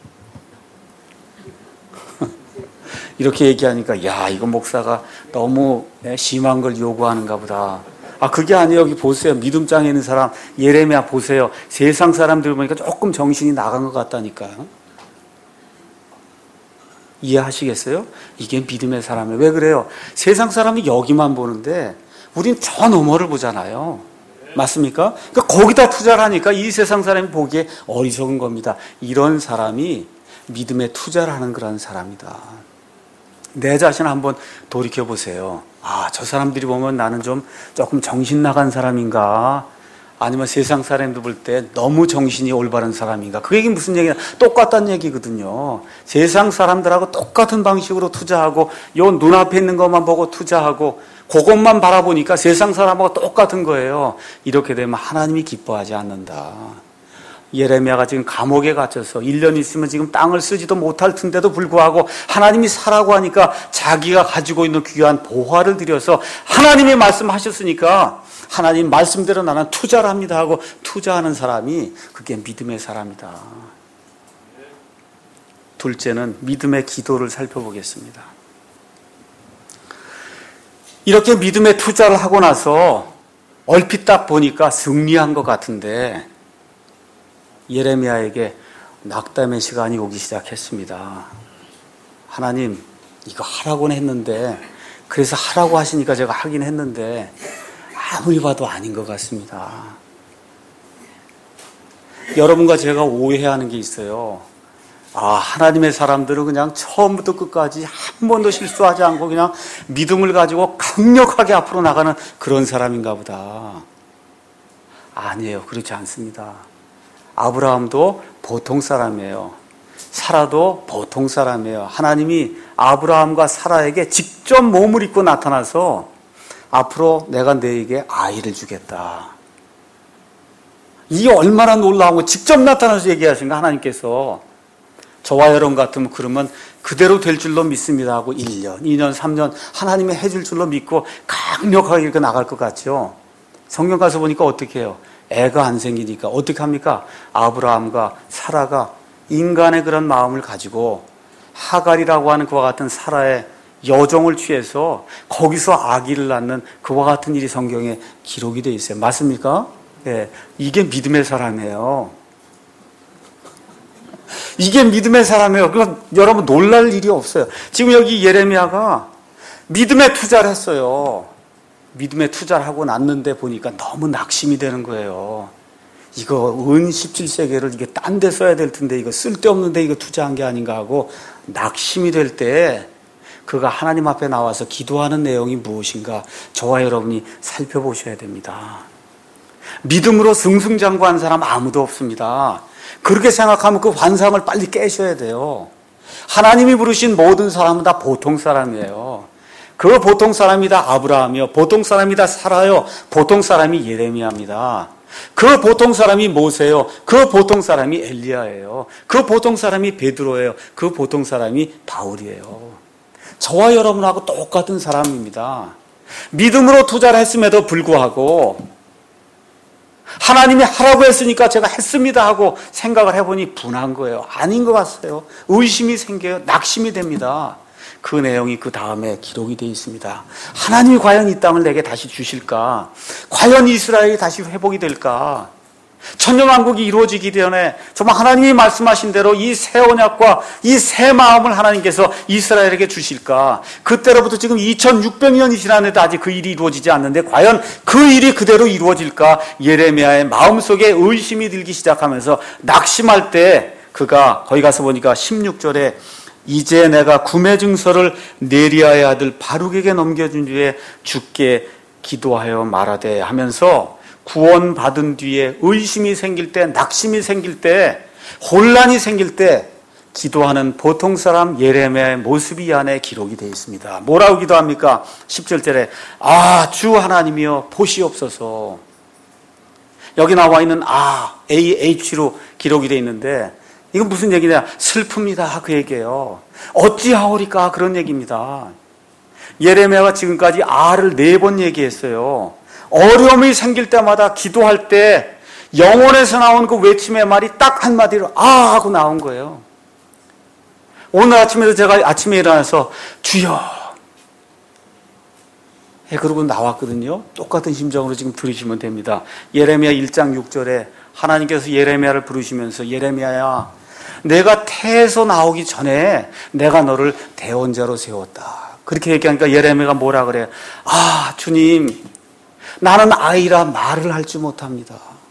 이렇게 얘기하니까 야, 이거 목사가 너무 심한 걸 요구하는가 보다. 아, 그게 아니에요. 여기 보세요. 믿음장에 있는 사람 예레미야 보세요. 세상 사람들 보니까 조금 정신이 나간 것 같다니까요. 이해하시겠어요? 이게 믿음의 사람이에요. 왜 그래요? 세상 사람이 여기만 보는데 우린 저 너머를 보잖아요. 맞습니까? 그러니까 거기다 투자를 하니까 이 세상 사람이 보기에 어리석은 겁니다. 이런 사람이 믿음에 투자를 하는 그런 사람이다. 내 자신을 한번 돌이켜보세요. 아, 저 사람들이 보면 나는 좀 조금 정신 나간 사람인가? 아니면 세상 사람들 볼 때 너무 정신이 올바른 사람인가? 그 얘기는 무슨 얘기냐? 똑같다는 얘기거든요. 세상 사람들하고 똑같은 방식으로 투자하고 요 눈앞에 있는 것만 보고 투자하고 그것만 바라보니까 세상 사람하고 똑같은 거예요. 이렇게 되면 하나님이 기뻐하지 않는다. 예레미야가 지금 감옥에 갇혀서 일 년 있으면 지금 땅을 쓰지도 못할 텐데도 불구하고 하나님이 사라고 하니까 자기가 가지고 있는 귀한 보화를 들여서 하나님이 말씀하셨으니까 하나님 말씀대로 나는 투자를 합니다 하고 투자하는 사람이, 그게 믿음의 사람이다. 둘째는 믿음의 기도를 살펴보겠습니다. 이렇게 믿음의 투자를 하고 나서 얼핏 딱 보니까 승리한 것 같은데 예레미야에게 낙담의 시간이 오기 시작했습니다. 하나님, 이거 하라고는 했는데, 그래서 하라고 하시니까 제가 하긴 했는데 아무리 봐도 아닌 것 같습니다. 여러분과 제가 오해하는 게 있어요. 아, 하나님의 사람들은 그냥 처음부터 끝까지 한 번도 실수하지 않고 그냥 믿음을 가지고 강력하게 앞으로 나가는 그런 사람인가 보다. 아니에요. 그렇지 않습니다. 아브라함도 보통 사람이에요. 사라도 보통 사람이에요. 하나님이 아브라함과 사라에게 직접 몸을 입고 나타나서 앞으로 내가 너에게 아이를 주겠다. 이게 얼마나 놀라운 거, 직접 나타나서 얘기하신 거 하나님께서. 저와 여러분 같으면 그러면 그대로 될 줄로 믿습니다 하고 일 년, 이 년, 삼 년 하나님이 해줄 줄로 믿고 강력하게 이렇게 나갈 것 같죠. 성경 가서 보니까 어떻게 해요? 애가 안 생기니까 어떻게 합니까? 아브라함과 사라가 인간의 그런 마음을 가지고 하갈이라고 하는 그와 같은 사라의 여종을 취해서 거기서 아기를 낳는 그와 같은 일이 성경에 기록이 되어 있어요. 맞습니까? 예, 이게 믿음의 사람이에요. 이게 믿음의 사람이에요. 그건 여러분 놀랄 일이 없어요. 지금 여기 예레미야가 믿음에 투자를 했어요. 믿음에 투자를 하고 났는데 보니까 너무 낙심이 되는 거예요. 이거 은 십칠 세계를 이게 딴 데 써야 될 텐데 이거 쓸데없는데 이거 투자한 게 아닌가 하고 낙심이 될 때 그가 하나님 앞에 나와서 기도하는 내용이 무엇인가 저와 여러분이 살펴보셔야 됩니다. 믿음으로 승승장구한 사람 아무도 없습니다. 그렇게 생각하면 그 환상을 빨리 깨셔야 돼요. 하나님이 부르신 모든 사람은 다 보통 사람이에요. 그 보통 사람이다 아브라함이요, 보통 사람이다 사라요, 보통 사람이 예레미야입니다. 그 보통 사람이 모세요, 그 보통 사람이 엘리야예요, 그 보통 사람이 베드로예요, 그 보통 사람이 바울이에요. 저와 여러분하고 똑같은 사람입니다. 믿음으로 투자를 했음에도 불구하고 하나님이 하라고 했으니까 제가 했습니다 하고 생각을 해보니 분한 거예요. 아닌 것 같아요. 의심이 생겨요. 낙심이 됩니다. 그 내용이 그 다음에 기록이 되어 있습니다. 하나님이 과연 이 땅을 내게 다시 주실까? 과연 이스라엘이 다시 회복이 될까? 천년왕국이 이루어지기 전에 정말 하나님이 말씀하신 대로 이 새 언약과 이 새 마음을 하나님께서 이스라엘에게 주실까? 그때로부터 지금 이천육백 년이 지났는데 아직 그 일이 이루어지지 않는데 과연 그 일이 그대로 이루어질까? 예레미야의 마음속에 의심이 들기 시작하면서 낙심할 때 그가 거기 가서 보니까 십육 절에 이제 내가 구매 증서를 네리야의 아들 바룩에게 넘겨준 뒤에 주께 기도하여 말하되 하면서 구원받은 뒤에 의심이 생길 때, 낙심이 생길 때, 혼란이 생길 때 기도하는 보통 사람 예레미야의 모습이 이 안에 기록이 되어 있습니다. 뭐라고 기도합니까? 십 절절에 아, 주 하나님이여 보시옵소서. 여기 나와 있는 아, 에이 에이치로 기록이 되어 있는데 이건 무슨 얘기냐? 슬픕니다. 그 얘기예요. 어찌하오리까? 그런 얘기입니다. 예레미야가 지금까지 아를 네 번 얘기했어요. 어려움이 생길 때마다 기도할 때 영혼에서 나온 그 외침의 말이 딱 한마디로 아 하고 나온 거예요. 오늘 아침에도 제가 아침에 일어나서 주여 예, 그러고 나왔거든요. 똑같은 심정으로 지금 들으시면 됩니다. 예레미야 일 장 육 절에 하나님께서 예레미야를 부르시면서 예레미야야 내가 태에서 나오기 전에 내가 너를 대언자로 세웠다. 그렇게 얘기하니까 예레미야가 뭐라 그래? 아 주님 나는 아이라 말을 할 줄 못합니다.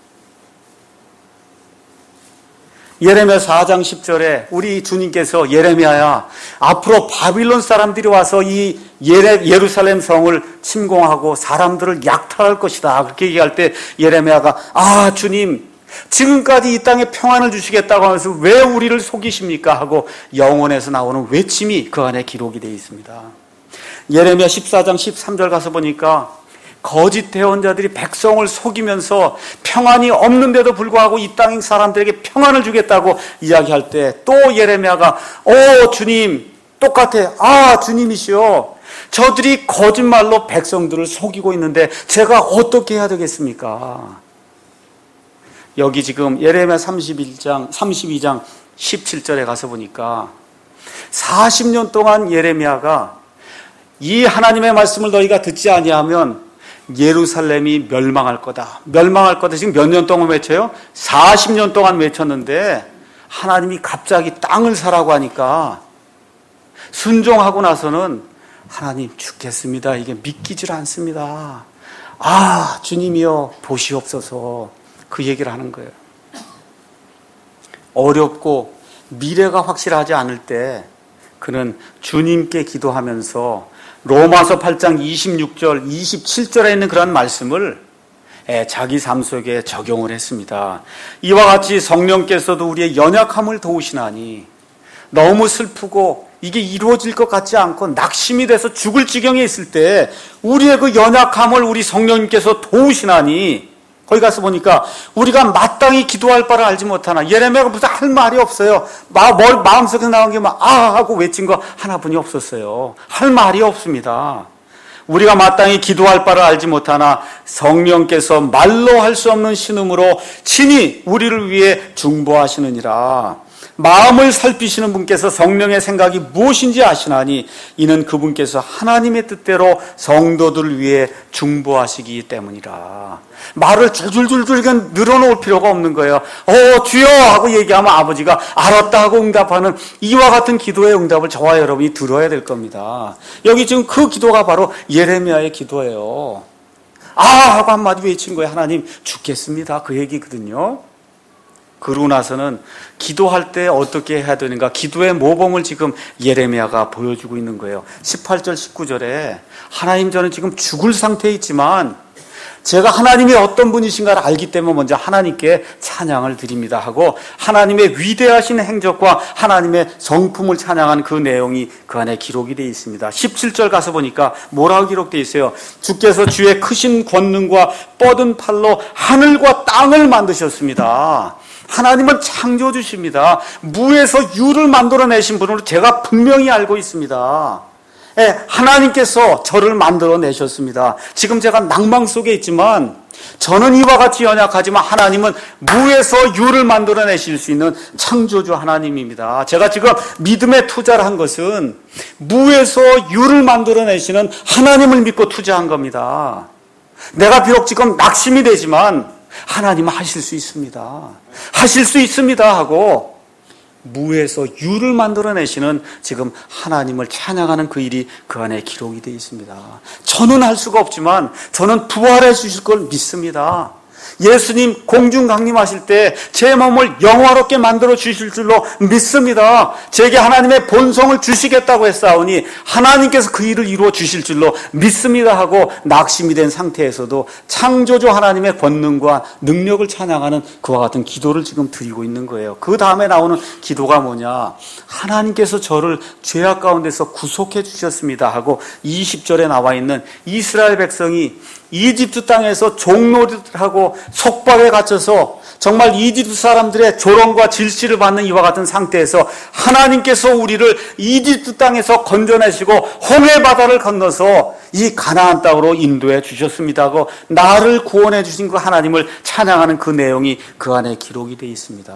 예레미야 사 장 십 절에 우리 주님께서 예레미야야 앞으로 바빌론 사람들이 와서 이 예레, 예루살렘 성을 침공하고 사람들을 약탈할 것이다. 그렇게 얘기할 때 예레미야가 아 주님 지금까지 이 땅에 평안을 주시겠다고 하면서 왜 우리를 속이십니까? 하고 영혼에서 나오는 외침이 그 안에 기록이 되어 있습니다. 예레미야 십사 장 십삼 절 가서 보니까 거짓 대언자들이 백성을 속이면서 평안이 없는데도 불구하고 이 땅 사람들에게 평안을 주겠다고 이야기할 때 또 예레미야가 오 주님 똑같아. 아 주님이시여 저들이 거짓말로 백성들을 속이고 있는데 제가 어떻게 해야 되겠습니까? 여기 지금 예레미야 삼십일 장, 삼십이 장 십칠 절에 가서 보니까 사십 년 동안 예레미야가 이 하나님의 말씀을 너희가 듣지 아니하면 예루살렘이 멸망할 거다. 멸망할 거다. 지금 몇 년 동안 외쳐요? 사십 년 동안 외쳤는데 하나님이 갑자기 땅을 사라고 하니까 순종하고 나서는 하나님 죽겠습니다. 이게 믿기질 않습니다. 아 주님이여 보시옵소서. 그 얘기를 하는 거예요. 어렵고 미래가 확실하지 않을 때 그는 주님께 기도하면서 로마서 팔 장 이십육 절, 이십칠 절에 있는 그런 말씀을 자기 삶 속에 적용을 했습니다. 이와 같이 성령께서도 우리의 연약함을 도우시나니 너무 슬프고 이게 이루어질 것 같지 않고 낙심이 돼서 죽을 지경에 있을 때 우리의 그 연약함을 우리 성령님께서 도우시나니 거기 가서 보니까 우리가 마땅히 기도할 바를 알지 못하나 예레미야가 무슨 할 말이 없어요. 마, 뭘, 마음속에 나온 게 막 아 하고 외친 거 하나뿐이 없었어요. 할 말이 없습니다. 우리가 마땅히 기도할 바를 알지 못하나 성령께서 말로 할 수 없는 신음으로 친히 우리를 위해 중보하시느니라. 마음을 살피시는 분께서 성령의 생각이 무엇인지 아시나니 이는 그분께서 하나님의 뜻대로 성도들을 위해 중보하시기 때문이라. 말을 줄줄줄줄 늘어놓을 필요가 없는 거예요. 어 주여 하고 얘기하면 아버지가 알았다 하고 응답하는 이와 같은 기도의 응답을 저와 여러분이 들어야 될 겁니다. 여기 지금 그 기도가 바로 예레미야의 기도예요. 아 하고 한마디 외친 거예요. 하나님 죽겠습니다. 그 얘기거든요. 그러고 나서는 기도할 때 어떻게 해야 되는가 기도의 모범을 지금 예레미야가 보여주고 있는 거예요. 십팔 절 십구 절에 하나님 저는 지금 죽을 상태에 있지만 제가 하나님이 어떤 분이신가를 알기 때문에 먼저 하나님께 찬양을 드립니다 하고 하나님의 위대하신 행적과 하나님의 성품을 찬양한 그 내용이 그 안에 기록이 되어 있습니다. 십칠 절 가서 보니까 뭐라고 기록되어 있어요? 주께서 주의 크신 권능과 뻗은 팔로 하늘과 땅을 만드셨습니다. 하나님은 창조주십니다. 무에서 유를 만들어내신 분으로 제가 분명히 알고 있습니다. 예, 하나님께서 저를 만들어내셨습니다. 지금 제가 낭망 속에 있지만 저는 이와 같이 연약하지만 하나님은 무에서 유를 만들어내실 수 있는 창조주 하나님입니다. 제가 지금 믿음에 투자를 한 것은 무에서 유를 만들어내시는 하나님을 믿고 투자한 겁니다. 내가 비록 지금 낙심이 되지만 하나님은 하실 수 있습니다. 하실 수 있습니다 하고 무에서 유를 만들어내시는 지금 하나님을 찬양하는 그 일이 그 안에 기록이 되어 있습니다. 저는 할 수가 없지만 저는 부활해 주실 걸 믿습니다. 예수님 공중 강림하실 때 제 몸을 영화롭게 만들어 주실 줄로 믿습니다. 제게 하나님의 본성을 주시겠다고 했사오니 하나님께서 그 일을 이루어 주실 줄로 믿습니다 하고 낙심이 된 상태에서도 창조주 하나님의 권능과 능력을 찬양하는 그와 같은 기도를 지금 드리고 있는 거예요. 그 다음에 나오는 기도가 뭐냐? 하나님께서 저를 죄악 가운데서 구속해 주셨습니다 하고 이십 절에 나와 있는 이스라엘 백성이 이집트 땅에서 종노릇하고 속박에 갇혀서 정말 이집트 사람들의 조롱과 질시를 받는 이와 같은 상태에서 하나님께서 우리를 이집트 땅에서 건져내시고 홍해 바다를 건너서 이 가나안 땅으로 인도해 주셨습니다 하고 나를 구원해 주신 그 하나님을 찬양하는 그 내용이 그 안에 기록이 되어 있습니다.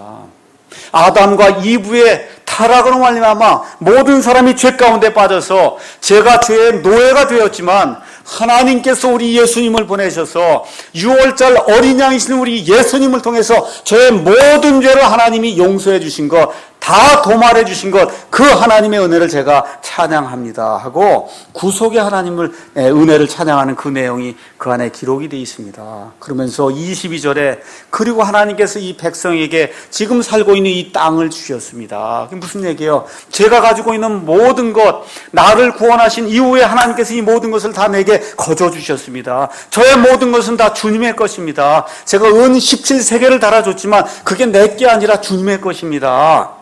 아담과 이브의 타락으로 말미암아 모든 사람이 죄 가운데 빠져서 제가 죄의 노예가 되었지만 하나님께서 우리 예수님을 보내셔서 유월절 어린 양이신 우리 예수님을 통해서 저의 모든 죄를 하나님이 용서해 주신 것, 다 도말해 주신 것, 그 하나님의 은혜를 제가 찬양합니다 하고 구속의 하나님을 은혜를 찬양하는 그 내용이 그 안에 기록이 되어 있습니다. 그러면서 이십이 절에 그리고 하나님께서 이 백성에게 지금 살고 있는 이 땅을 주셨습니다. 그게 무슨 얘기예요? 제가 가지고 있는 모든 것, 나를 구원하신 이후에 하나님께서 이 모든 것을 다 내게 거저 주셨습니다. 저의 모든 것은 다 주님의 것입니다. 제가 은 십칠 세계를 달아줬지만 그게 내 게 아니라 주님의 것입니다.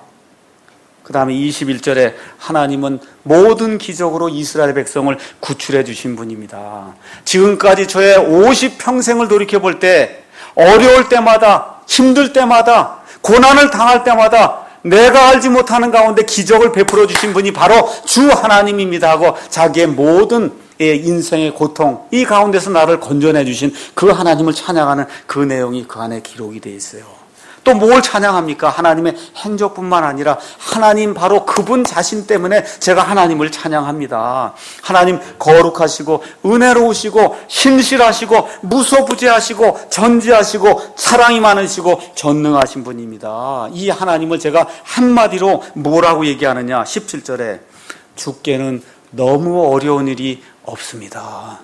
그 다음에 이십일 절에 하나님은 모든 기적으로 이스라엘 백성을 구출해 주신 분입니다. 지금까지 저의 오십 평생을 돌이켜볼 때 어려울 때마다 힘들 때마다 고난을 당할 때마다 내가 알지 못하는 가운데 기적을 베풀어 주신 분이 바로 주 하나님입니다 하고 자기의 모든 인생의 고통 이 가운데서 나를 건져내 주신 그 하나님을 찬양하는 그 내용이 그 안에 기록이 되어 있어요. 또 뭘 찬양합니까? 하나님의 행적뿐만 아니라 하나님 바로 그분 자신 때문에 제가 하나님을 찬양합니다. 하나님 거룩하시고 은혜로우시고 신실하시고 무소부재하시고 전지하시고 사랑이 많으시고 전능하신 분입니다. 이 하나님을 제가 한마디로 뭐라고 얘기하느냐? 십칠 절에 주께는 너무 어려운 일이 없습니다.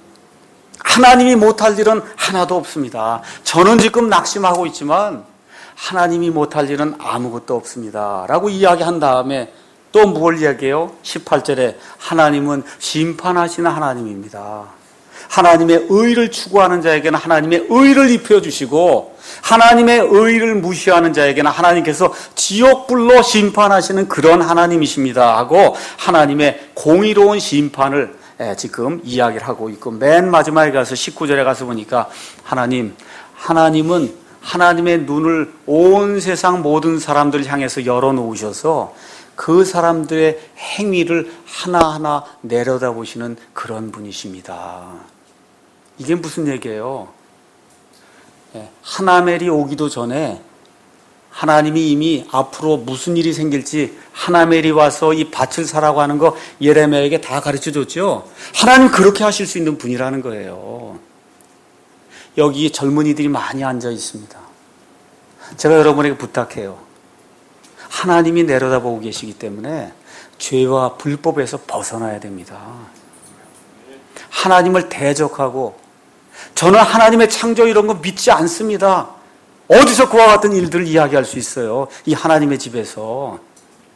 하나님이 못할 일은 하나도 없습니다. 저는 지금 낙심하고 있지만 하나님이 못할 일은 아무것도 없습니다 라고 이야기한 다음에 또 뭘 이야기해요? 십팔 절에 하나님은 심판하시는 하나님입니다. 하나님의 의를 추구하는 자에게는 하나님의 의를 입혀주시고 하나님의 의를 무시하는 자에게는 하나님께서 지옥불로 심판하시는 그런 하나님이십니다 하고 하나님의 공의로운 심판을 지금 이야기를 하고 있고 맨 마지막에 가서 십구 절에 가서 보니까 하나님, 하나님은 하나님의 눈을 온 세상 모든 사람들 향해서 열어놓으셔서 그 사람들의 행위를 하나하나 내려다보시는 그런 분이십니다. 이게 무슨 얘기예요? 하나멜이 오기도 전에 하나님이 이미 앞으로 무슨 일이 생길지 하나멜이 와서 이 밭을 사라고 하는 거 예레미야에게 다 가르쳐 줬죠. 하나님 그렇게 하실 수 있는 분이라는 거예요. 여기 젊은이들이 많이 앉아 있습니다. 제가 여러분에게 부탁해요. 하나님이 내려다보고 계시기 때문에 죄와 불법에서 벗어나야 됩니다. 하나님을 대적하고 저는 하나님의 창조 이런 거 믿지 않습니다. 어디서 그와 같은 일들을 이야기할 수 있어요? 이 하나님의 집에서.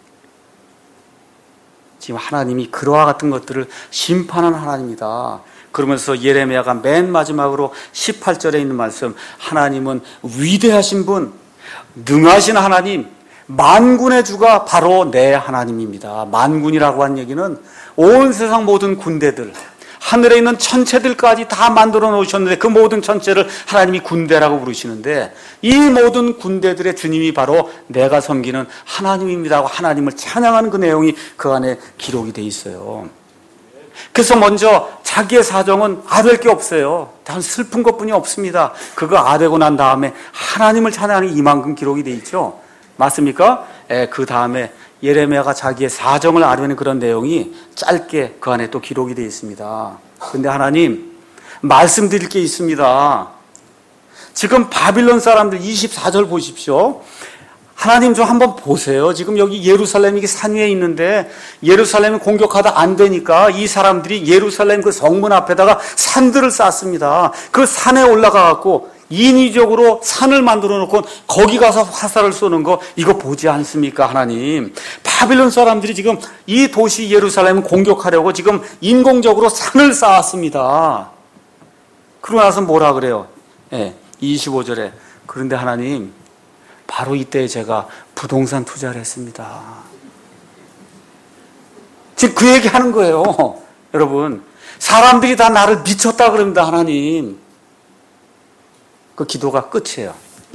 지금 하나님이 그와 같은 것들을 심판하는 하나님이다. 그러면서 예레미야가 맨 마지막으로 십팔 절에 있는 말씀, 하나님은 위대하신 분, 능하신 하나님, 만군의 주가 바로 내 하나님입니다. 만군이라고 한 얘기는 온 세상 모든 군대들, 하늘에 있는 천체들까지 다 만들어 놓으셨는데 그 모든 천체를 하나님이 군대라고 부르시는데 이 모든 군대들의 주님이 바로 내가 섬기는 하나님입니다 하고 하나님을 찬양하는 그 내용이 그 안에 기록이 돼 있어요. 그래서 먼저 자기의 사정은 아될 게 없어요. 단 슬픈 것뿐이 없습니다. 그거 아되고 난 다음에 하나님을 찬양하는 이만큼 기록이 돼 있죠. 맞습니까? 예, 그 다음에 예레미야가 자기의 사정을 아뢰는 그런 내용이 짧게 그 안에 또 기록이 되어 있습니다. 그런데 하나님, 말씀드릴 게 있습니다. 지금 바빌론 사람들 이십사 절 보십시오. 하나님 좀 한번 보세요. 지금 여기 예루살렘이 산 위에 있는데 예루살렘이 공격하다 안 되니까 이 사람들이 예루살렘 그 성문 앞에다가 산들을 쌓습니다. 그 산에 올라가 갖고 인위적으로 산을 만들어 놓고 거기 가서 화살을 쏘는 거 이거 보지 않습니까? 하나님, 바빌론 사람들이 지금 이 도시 예루살렘을 공격하려고 지금 인공적으로 산을 쌓았습니다. 그러고 나서 뭐라 그래요? 네, 이십오 절에 그런데 하나님, 바로 이때 제가 부동산 투자를 했습니다. 지금 그 얘기 하는 거예요. 여러분, 사람들이 다 나를 미쳤다 그럽니다. 하나님, 그 기도가 끝이에요.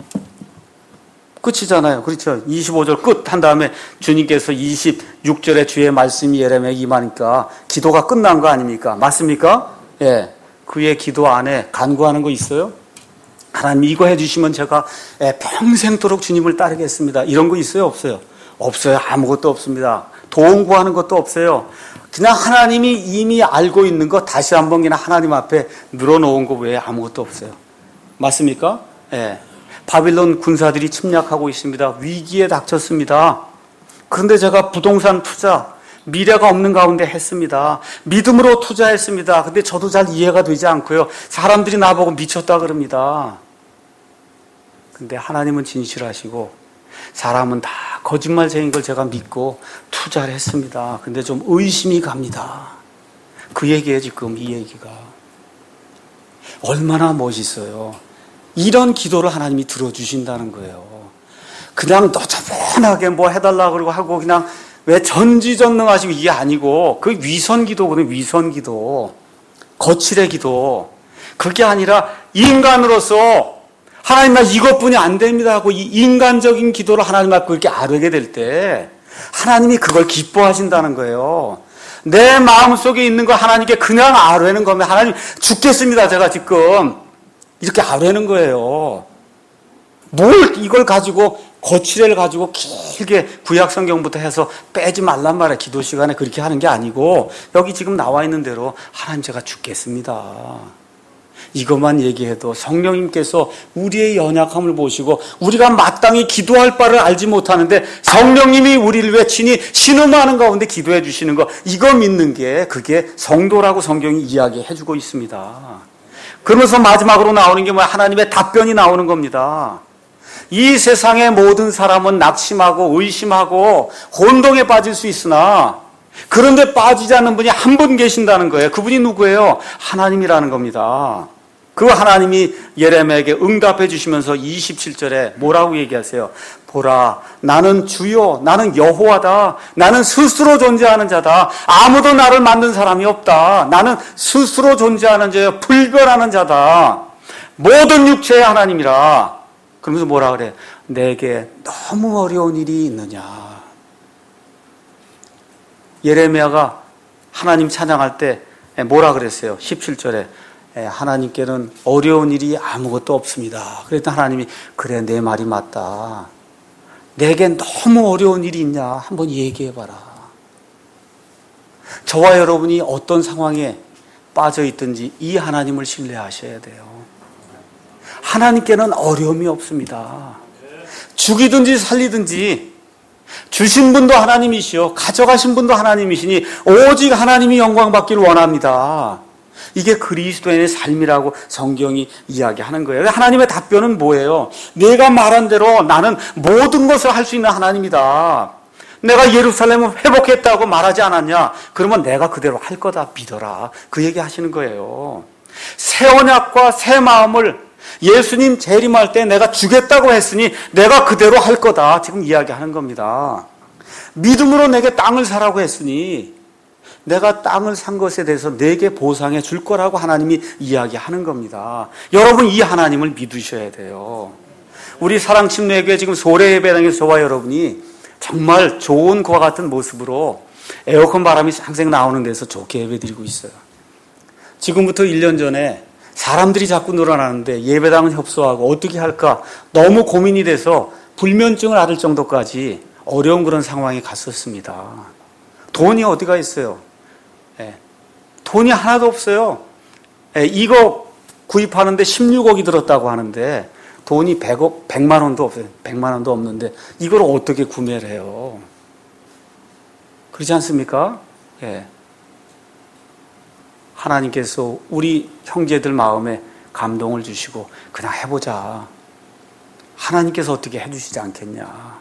끝이잖아요. 그렇죠? 이십오 절 끝 한 다음에 주님께서 이십육 절에 주의 말씀이 예레미야에 임하니까 기도가 끝난 거 아닙니까? 맞습니까? 예. 그의 기도 안에 간구하는 거 있어요? 하나님 이거 해주시면 제가 평생토록 주님을 따르겠습니다. 이런 거 있어요? 없어요? 없어요. 아무것도 없습니다. 도움 구하는 것도 없어요. 그냥 하나님이 이미 알고 있는 거 다시 한번 그냥 하나님 앞에 늘어놓은 거 외에 아무것도 없어요. 맞습니까? 예. 바빌론 군사들이 침략하고 있습니다. 위기에 닥쳤습니다. 그런데 제가 부동산 투자, 미래가 없는 가운데 했습니다. 믿음으로 투자했습니다. 근데 저도 잘 이해가 되지 않고요. 사람들이 나보고 미쳤다 그럽니다. 근데 하나님은 진실하시고 사람은 다 거짓말쟁인 걸 제가 믿고 투자를 했습니다. 근데 좀 의심이 갑니다. 그 얘기예요, 지금 이 얘기가. 얼마나 멋있어요. 이런 기도를 하나님이 들어주신다는 거예요. 그냥 너저분하게 뭐 해달라 그러고 하고 그냥 왜 전지전능하시고 이게 아니고 그 위선 기도거든요. 위선 기도. 거칠의 기도. 그게 아니라 인간으로서 하나님 나 이것뿐이 안 됩니다 하고 이 인간적인 기도를 하나님 앞에 그렇게 아뢰게 될 때 하나님이 그걸 기뻐하신다는 거예요. 내 마음속에 있는 거 하나님께 그냥 아뢰는 거면 하나님 죽겠습니다 제가 지금 이렇게 아뢰는 거예요. 뭘 이걸 가지고 거칠애를 가지고 길게 구약 성경부터 해서 빼지 말란 말이에요. 기도 시간에 그렇게 하는 게 아니고 여기 지금 나와 있는 대로 하나님 제가 죽겠습니다. 이것만 얘기해도 성령님께서 우리의 연약함을 보시고 우리가 마땅히 기도할 바를 알지 못하는데 성령님이 우리를 외치니 신음하는 가운데 기도해 주시는 거 이거 믿는 게 그게 성도라고 성경이 이야기해 주고 있습니다. 그러면서 마지막으로 나오는 게 뭐야? 하나님의 답변이 나오는 겁니다. 이 세상의 모든 사람은 낙심하고 의심하고 혼동에 빠질 수 있으나 그런데 빠지지 않는 분이 한 분 계신다는 거예요. 그분이 누구예요? 하나님이라는 겁니다. 그 하나님이 예레미야에게 응답해 주시면서 이십칠 절에 뭐라고 얘기하세요? 보라, 나는 주요, 나는 여호와다. 나는 스스로 존재하는 자다. 아무도 나를 만든 사람이 없다. 나는 스스로 존재하는 자요, 불변하는 자다. 모든 육체의 하나님이라. 그러면서 뭐라 그래? 내게 너무 어려운 일이 있느냐. 예레미야가 하나님 찬양할 때 뭐라 그랬어요? 십칠 절에 하나님께는 어려운 일이 아무것도 없습니다. 그랬더니 하나님이 그래 내 말이 맞다. 내게 너무 어려운 일이 있냐 한번 얘기해봐라. 저와 여러분이 어떤 상황에 빠져 있든지 이 하나님을 신뢰하셔야 돼요. 하나님께는 어려움이 없습니다. 죽이든지 살리든지 주신 분도 하나님이시오 가져가신 분도 하나님이시니 오직 하나님이 영광 받기를 원합니다. 이게 그리스도인의 삶이라고 성경이 이야기하는 거예요. 하나님의 답변은 뭐예요? 내가 말한 대로 나는 모든 것을 할 수 있는 하나님이다. 내가 예루살렘을 회복했다고 말하지 않았냐? 그러면 내가 그대로 할 거다 믿어라. 그 얘기 하시는 거예요. 새 언약과 새 마음을 예수님 재림할 때 내가 주겠다고 했으니 내가 그대로 할 거다. 지금 이야기하는 겁니다. 믿음으로 내게 땅을 사라고 했으니 내가 땅을 산 것에 대해서 내게 보상해 줄 거라고 하나님이 이야기하는 겁니다. 여러분, 이 하나님을 믿으셔야 돼요. 우리 사랑침례교회 지금 소래 예배당에서 저와 여러분이 정말 좋은 그와 같은 모습으로 에어컨 바람이 쌩쌩 나오는 데서 좋게 예배드리고 있어요. 지금부터 일 년 전에 사람들이 자꾸 늘어나는데 예배당은 협소하고 어떻게 할까 너무 고민이 돼서 불면증을 앓을 정도까지 어려운 그런 상황에 갔었습니다. 돈이 어디가 있어요? 예, 돈이 하나도 없어요. 예, 이거 구입하는데 십육억이 들었다고 하는데 돈이 백억, 백만 원도 없어요. 백만 원도 없는데 이걸 어떻게 구매를 해요? 그렇지 않습니까? 예. 하나님께서 우리 형제들 마음에 감동을 주시고 그냥 해보자. 하나님께서 어떻게 해주시지 않겠냐.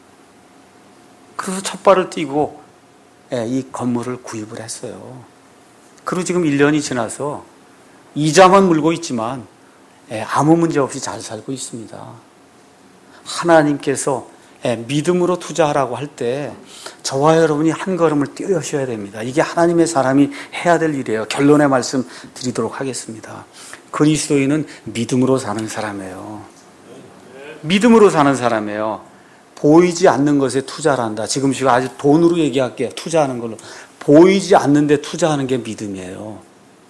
그래서 첫 발을 띄고 예, 이 건물을 구입을 했어요. 그리고 지금 일 년이 지나서 이자만 물고 있지만 예, 아무 문제 없이 잘 살고 있습니다. 하나님께서 예, 믿음으로 투자하라고 할 때 저와 여러분이 한 걸음을 뛰어셔야 됩니다. 이게 하나님의 사람이 해야 될 일이에요. 결론의 말씀 드리도록 하겠습니다. 그리스도인은 믿음으로 사는 사람이에요. 믿음으로 사는 사람이에요. 보이지 않는 것에 투자를 한다. 지금 제가 아주 돈으로 얘기할게요. 투자하는 걸로. 보이지 않는데 투자하는 게 믿음이에요.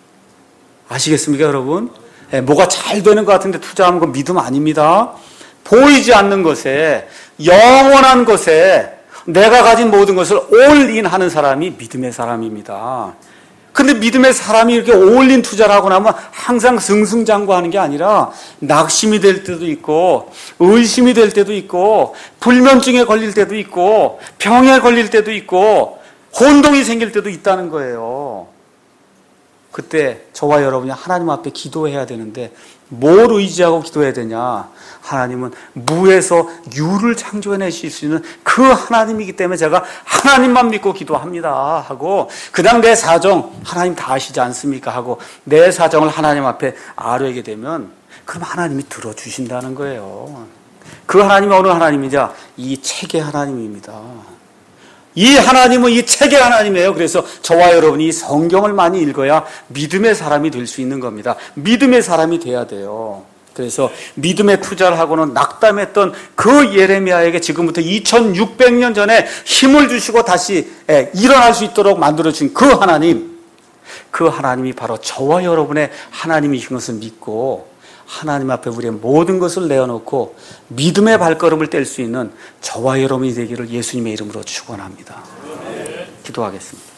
아시겠습니까, 여러분? 예, 뭐가 잘 되는 것 같은데 투자하는 건 믿음 아닙니다. 보이지 않는 것에, 영원한 것에 내가 가진 모든 것을 올인하는 사람이 믿음의 사람입니다. 근데 믿음의 사람이 이렇게 올인 투자를 하고 나면 항상 승승장구하는 게 아니라 낙심이 될 때도 있고 의심이 될 때도 있고 불면증에 걸릴 때도 있고 병에 걸릴 때도 있고 혼동이 생길 때도 있다는 거예요. 그때 저와 여러분이 하나님 앞에 기도해야 되는데 뭘 의지하고 기도해야 되냐? 하나님은 무에서 유를 창조해내실 수 있는 그 하나님이기 때문에 제가 하나님만 믿고 기도합니다 하고 그냥 내 사정 하나님 다 아시지 않습니까? 하고 내 사정을 하나님 앞에 아뢰게 되면 그럼 하나님이 들어주신다는 거예요. 그 하나님이 어느 하나님이냐? 이 책의 하나님입니다. 이 하나님은 이 책의 하나님이에요. 그래서 저와 여러분이 성경을 많이 읽어야 믿음의 사람이 될 수 있는 겁니다. 믿음의 사람이 돼야 돼요. 그래서 믿음의 투자를 하고는 낙담했던 그 예레미야에게 지금부터 이천육백 년 전에 힘을 주시고 다시 일어날 수 있도록 만들어주신 그 하나님, 그 하나님이 바로 저와 여러분의 하나님이신 것을 믿고 하나님 앞에 우리의 모든 것을 내어놓고 믿음의 발걸음을 뗄 수 있는 저와 여러분이 되기를 예수님의 이름으로 축원합니다. 기도하겠습니다.